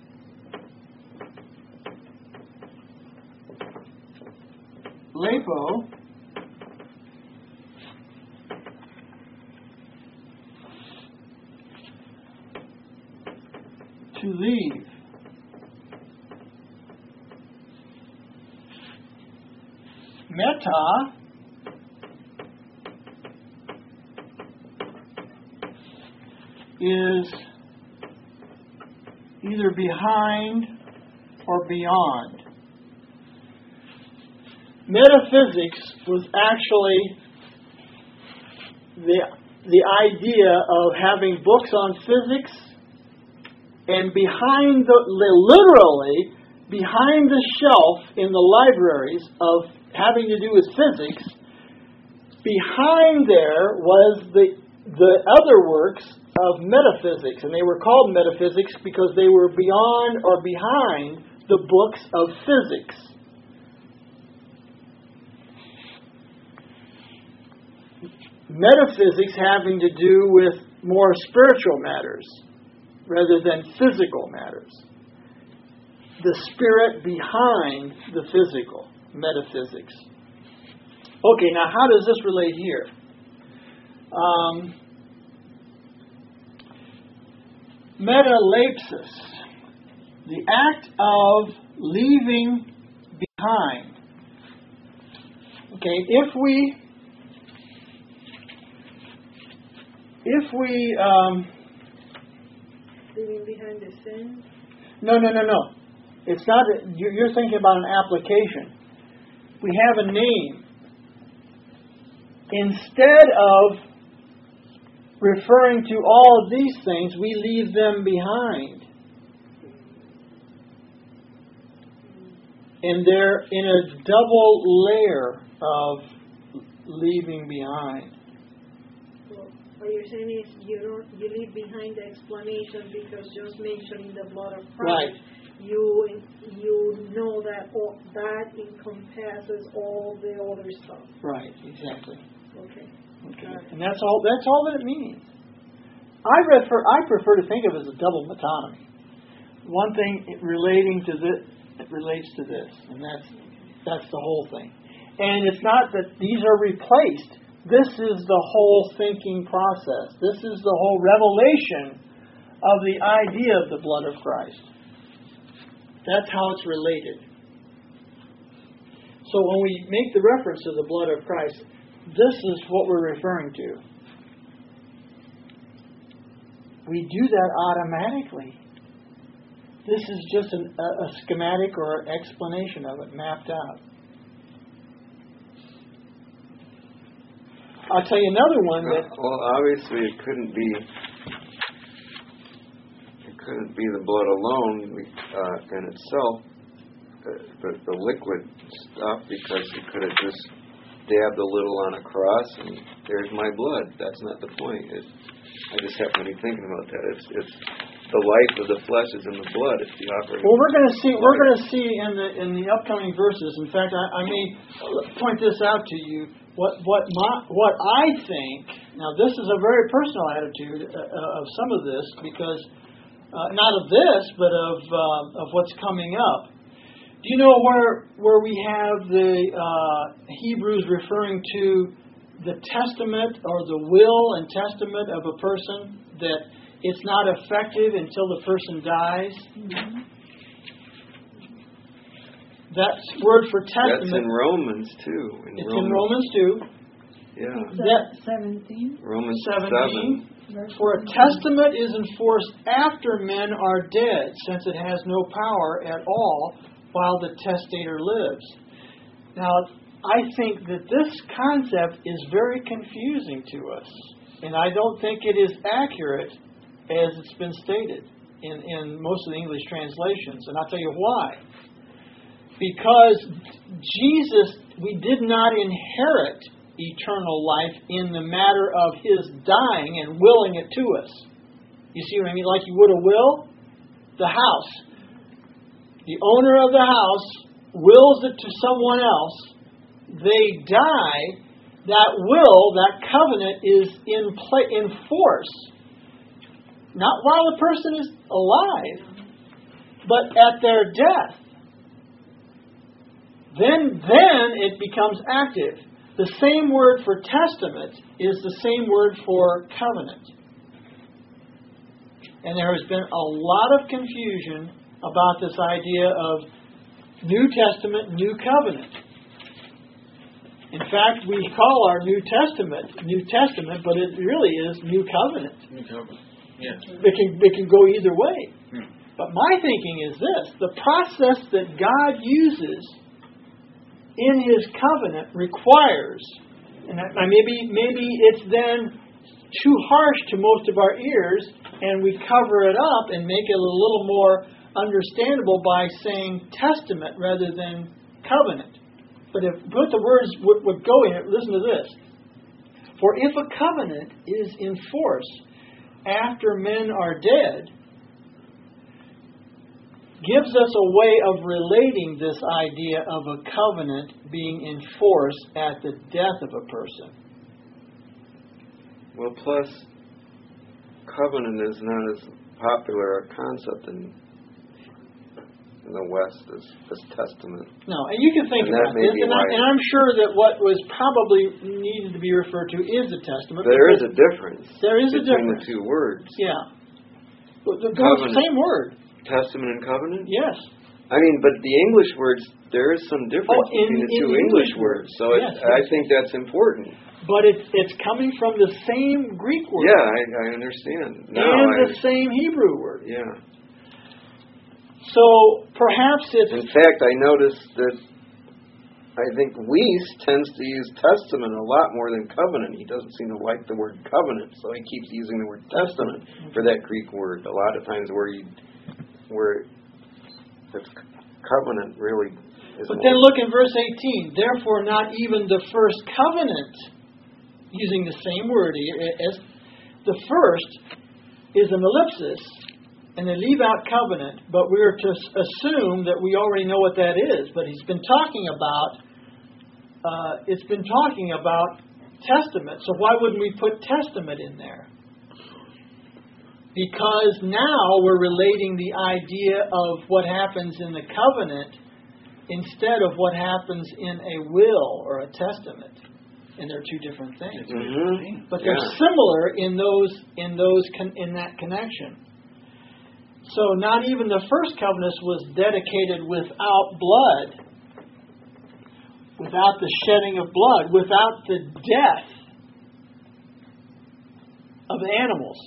lapo, to leave. Meta is either behind or beyond. Metaphysics was actually the the idea of having books on physics, and behind the literally behind the shelf in the libraries of having to do with physics, behind there was the the other works of metaphysics, and they were called metaphysics because they were beyond or behind the books of physics. Metaphysics having to do with more spiritual matters rather than physical matters. The spirit behind the physical, metaphysics. Okay, now how does this relate here? Um, metalepsis, the act of leaving behind. Okay, if we if we um, leaving behind the sin. no no no no, it's not. A, you're thinking about an application. We have a name. Instead of referring to all of these things, we leave them behind. And they're in a double layer of leaving behind. Well, what you're saying is you don't you leave behind the explanation because just mentioning the blood of Christ, Right. you you know that all, that encompasses all the other stuff. Right, exactly. Okay. Okay. Got it. And that's all that's all that it means. I refer I prefer to think of it as a double metonymy. One thing relating to this it relates to this, and that's that's the whole thing. And it's not that these are replaced. This is the whole thinking process. This is the whole revelation of the idea of the blood of Christ. That's how it's related. So when we make the reference to the blood of Christ, this is what we're referring to. We do that automatically. This is just an, a, a schematic or an explanation of it mapped out. I'll tell you another one that... Well, obviously it couldn't be it couldn't be the blood alone uh, in itself, the, the, the liquid stuff, because you could have just dabbed a little on a cross and there's my blood. That's not the point. It, I just happen to be thinking about that. It's it's the life of the flesh is in the blood. It's the operating. Well, we're going to see. We're going to see in the in the upcoming verses. In fact, I, I may point this out to you. What what my what I think. Now, this is a very personal attitude uh, of some of this, because uh, not of this, but of uh, of what's coming up. Do you know where where we have the uh, Hebrews referring to the testament or the will and testament of a person, that it's not effective until the person dies? Mm-hmm. That word for testament. That's in Romans too. In it's Romans, in Romans two. Yeah. That, seventeen. Romans seventeen. seven. For a testament is enforced after men are dead, since it has no power at all while the testator lives. Now, I think that this concept is very confusing to us, and I don't think it is accurate as it's been stated in, in most of the English translations, and I'll tell you why. Because Jesus, we did not inherit eternal life in the matter of His dying and willing it to us. You see what I mean? Like you would a will? The house. The owner of the house wills it to someone else. They die. That will, that covenant is in play, in force. Not while the person is alive, but at their death. Then, then it becomes active. The same word for testament is the same word for covenant. And there has been a lot of confusion about this idea of New Testament, New Covenant. In fact, we call our New Testament New Testament, but it really is New Covenant. New covenant. Yes. It can, it can go either way. Hmm. But my thinking is this: the process that God uses in His covenant requires, and maybe maybe it's then too harsh to most of our ears, and we cover it up and make it a little more understandable by saying testament rather than covenant. But if put the words would, would go in it, listen to this. For if a covenant is in force after men are dead, gives us a way of relating this idea of a covenant being in force at the death of a person. Well, plus, covenant is not as popular a concept in, in the West as, as testament. No, and you can think And about that may this, be and, I, why- and I'm sure that what was probably needed to be referred to is the testament. There is because a difference. There is a between difference. the two words. Yeah. But the, they're the Covenant. same word. Testament and covenant? Yes. I mean, but the English words, there is some difference Oh, in- between the in two English English words. So words, it's, yes, I yes. think that's important. But it's it's coming from the same Greek word. Yeah, I, I understand. Now and I, the same Hebrew word. yeah. So perhaps it's... In fact, I noticed that I think Weiss tends to use testament a lot more than covenant. He doesn't seem to like the word covenant, so he keeps using the word testament for that Greek word. A lot of times where you, where it's covenant really is. But then look in verse eighteen. Therefore, not even the first covenant, using the same word as the first, is an ellipsis, and they leave out covenant. But we're to assume that we already know what that is. But he's been talking about. Uh, it's been talking about testament. So why wouldn't we put testament in there? Because now we're relating the idea of what happens in the covenant instead of what happens in a will or a testament, and they're two different things. Mm-hmm. But they're yeah. similar in those in those con- in that connection. So not even the first covenant was dedicated without blood, without the shedding of blood, without the death of the animals.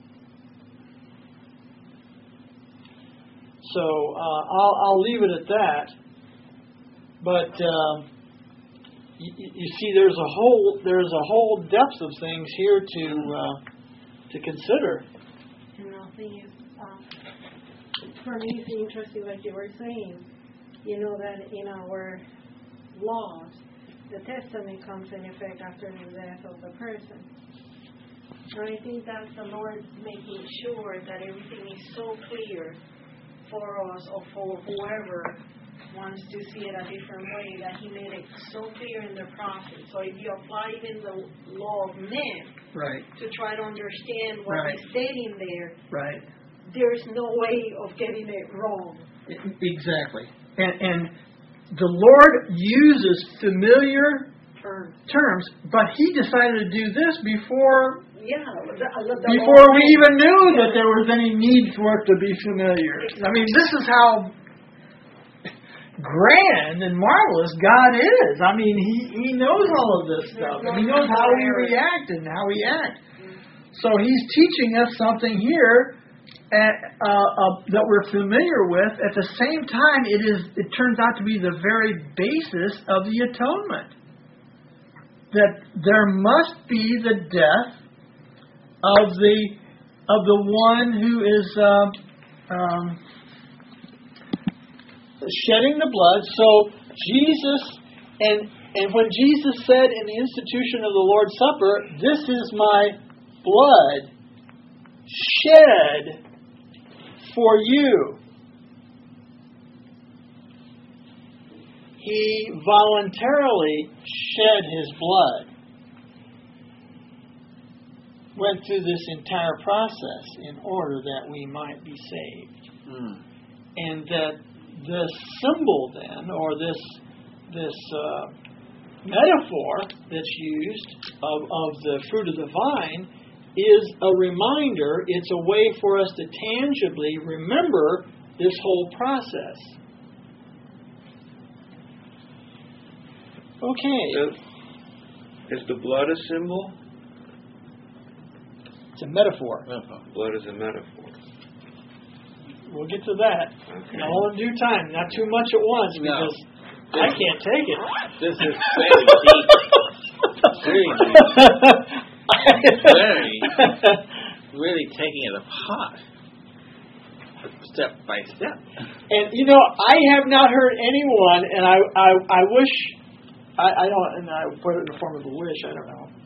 So uh, I'll, I'll leave it at that. But uh, you, you see, there's a whole there's a whole depth of things here to uh, to consider. And the thing is, uh, for me, it's interesting, like you were saying. You know that in our laws, the testament comes in effect after the death of the person. And I think that's the Lord making sure that everything is so clear for us or for whoever wants to see it a different way, that He made it so clear in the process. So if you apply even the law of men Right. to try to understand what Right. He's stating there, Right. there's no way of getting it wrong. Exactly. And, and the Lord uses familiar Term. terms, but He decided to do this before Yeah. The, the, the before law- we even knew that there was any need for it to be familiar. I mean, this is how grand and marvelous God is. I mean, He He knows all of this stuff. And He knows how we react and how we act. So He's teaching us something here at, uh, uh, that we're familiar with. At the same time, it is it turns out to be the very basis of the atonement. That there must be the death of the of the one who is uh, um, shedding the blood. So Jesus, and and when Jesus said in the institution of the Lord's Supper, "This is my blood shed for you," He voluntarily shed His blood. Went through this entire process in order that we might be saved. Mm. And that the symbol then, or this this uh, metaphor that's used of, of the fruit of the vine, is a reminder, it's a way for us to tangibly remember this whole process. Okay. Is, is the blood a symbol? It's a metaphor. Blood is a metaphor. We'll get to that. Okay. All in due time. Not too much at once, No. because I can't take it. This is very deep. Very deep. Very, really taking it apart, step by step. And you know, I have not heard anyone, and I, I, I wish, I, I don't, and I put it in the form of a wish. I don't know.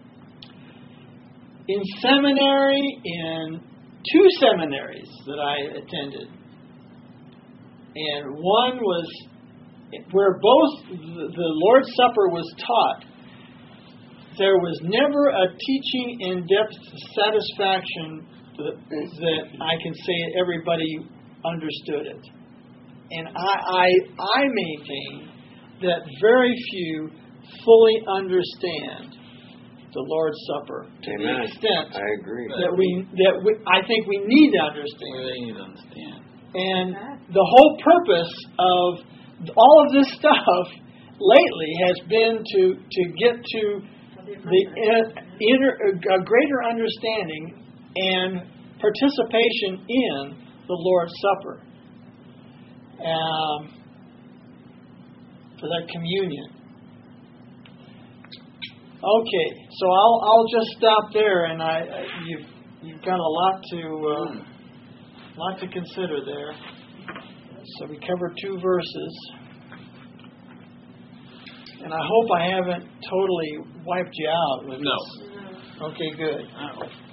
In seminary, in two seminaries that I attended, and one was where both the, the Lord's Supper was taught. There was never a teaching in depth satisfaction that, that I can say everybody understood it. And I, I, I maintain that very few fully understand the Lord's Supper to Amen. the extent I agree. that we that we, I think we need to understand. Really need to understand. And the whole purpose of all of this stuff lately has been to to get to the inner, a greater understanding and participation in the Lord's Supper. Um, for that communion. Okay, so I'll I'll just stop there, and I, I you've you've got a lot to uh, Mm. lot to consider there. So we covered two verses, and I hope I haven't totally wiped you out with No. this. Okay, good.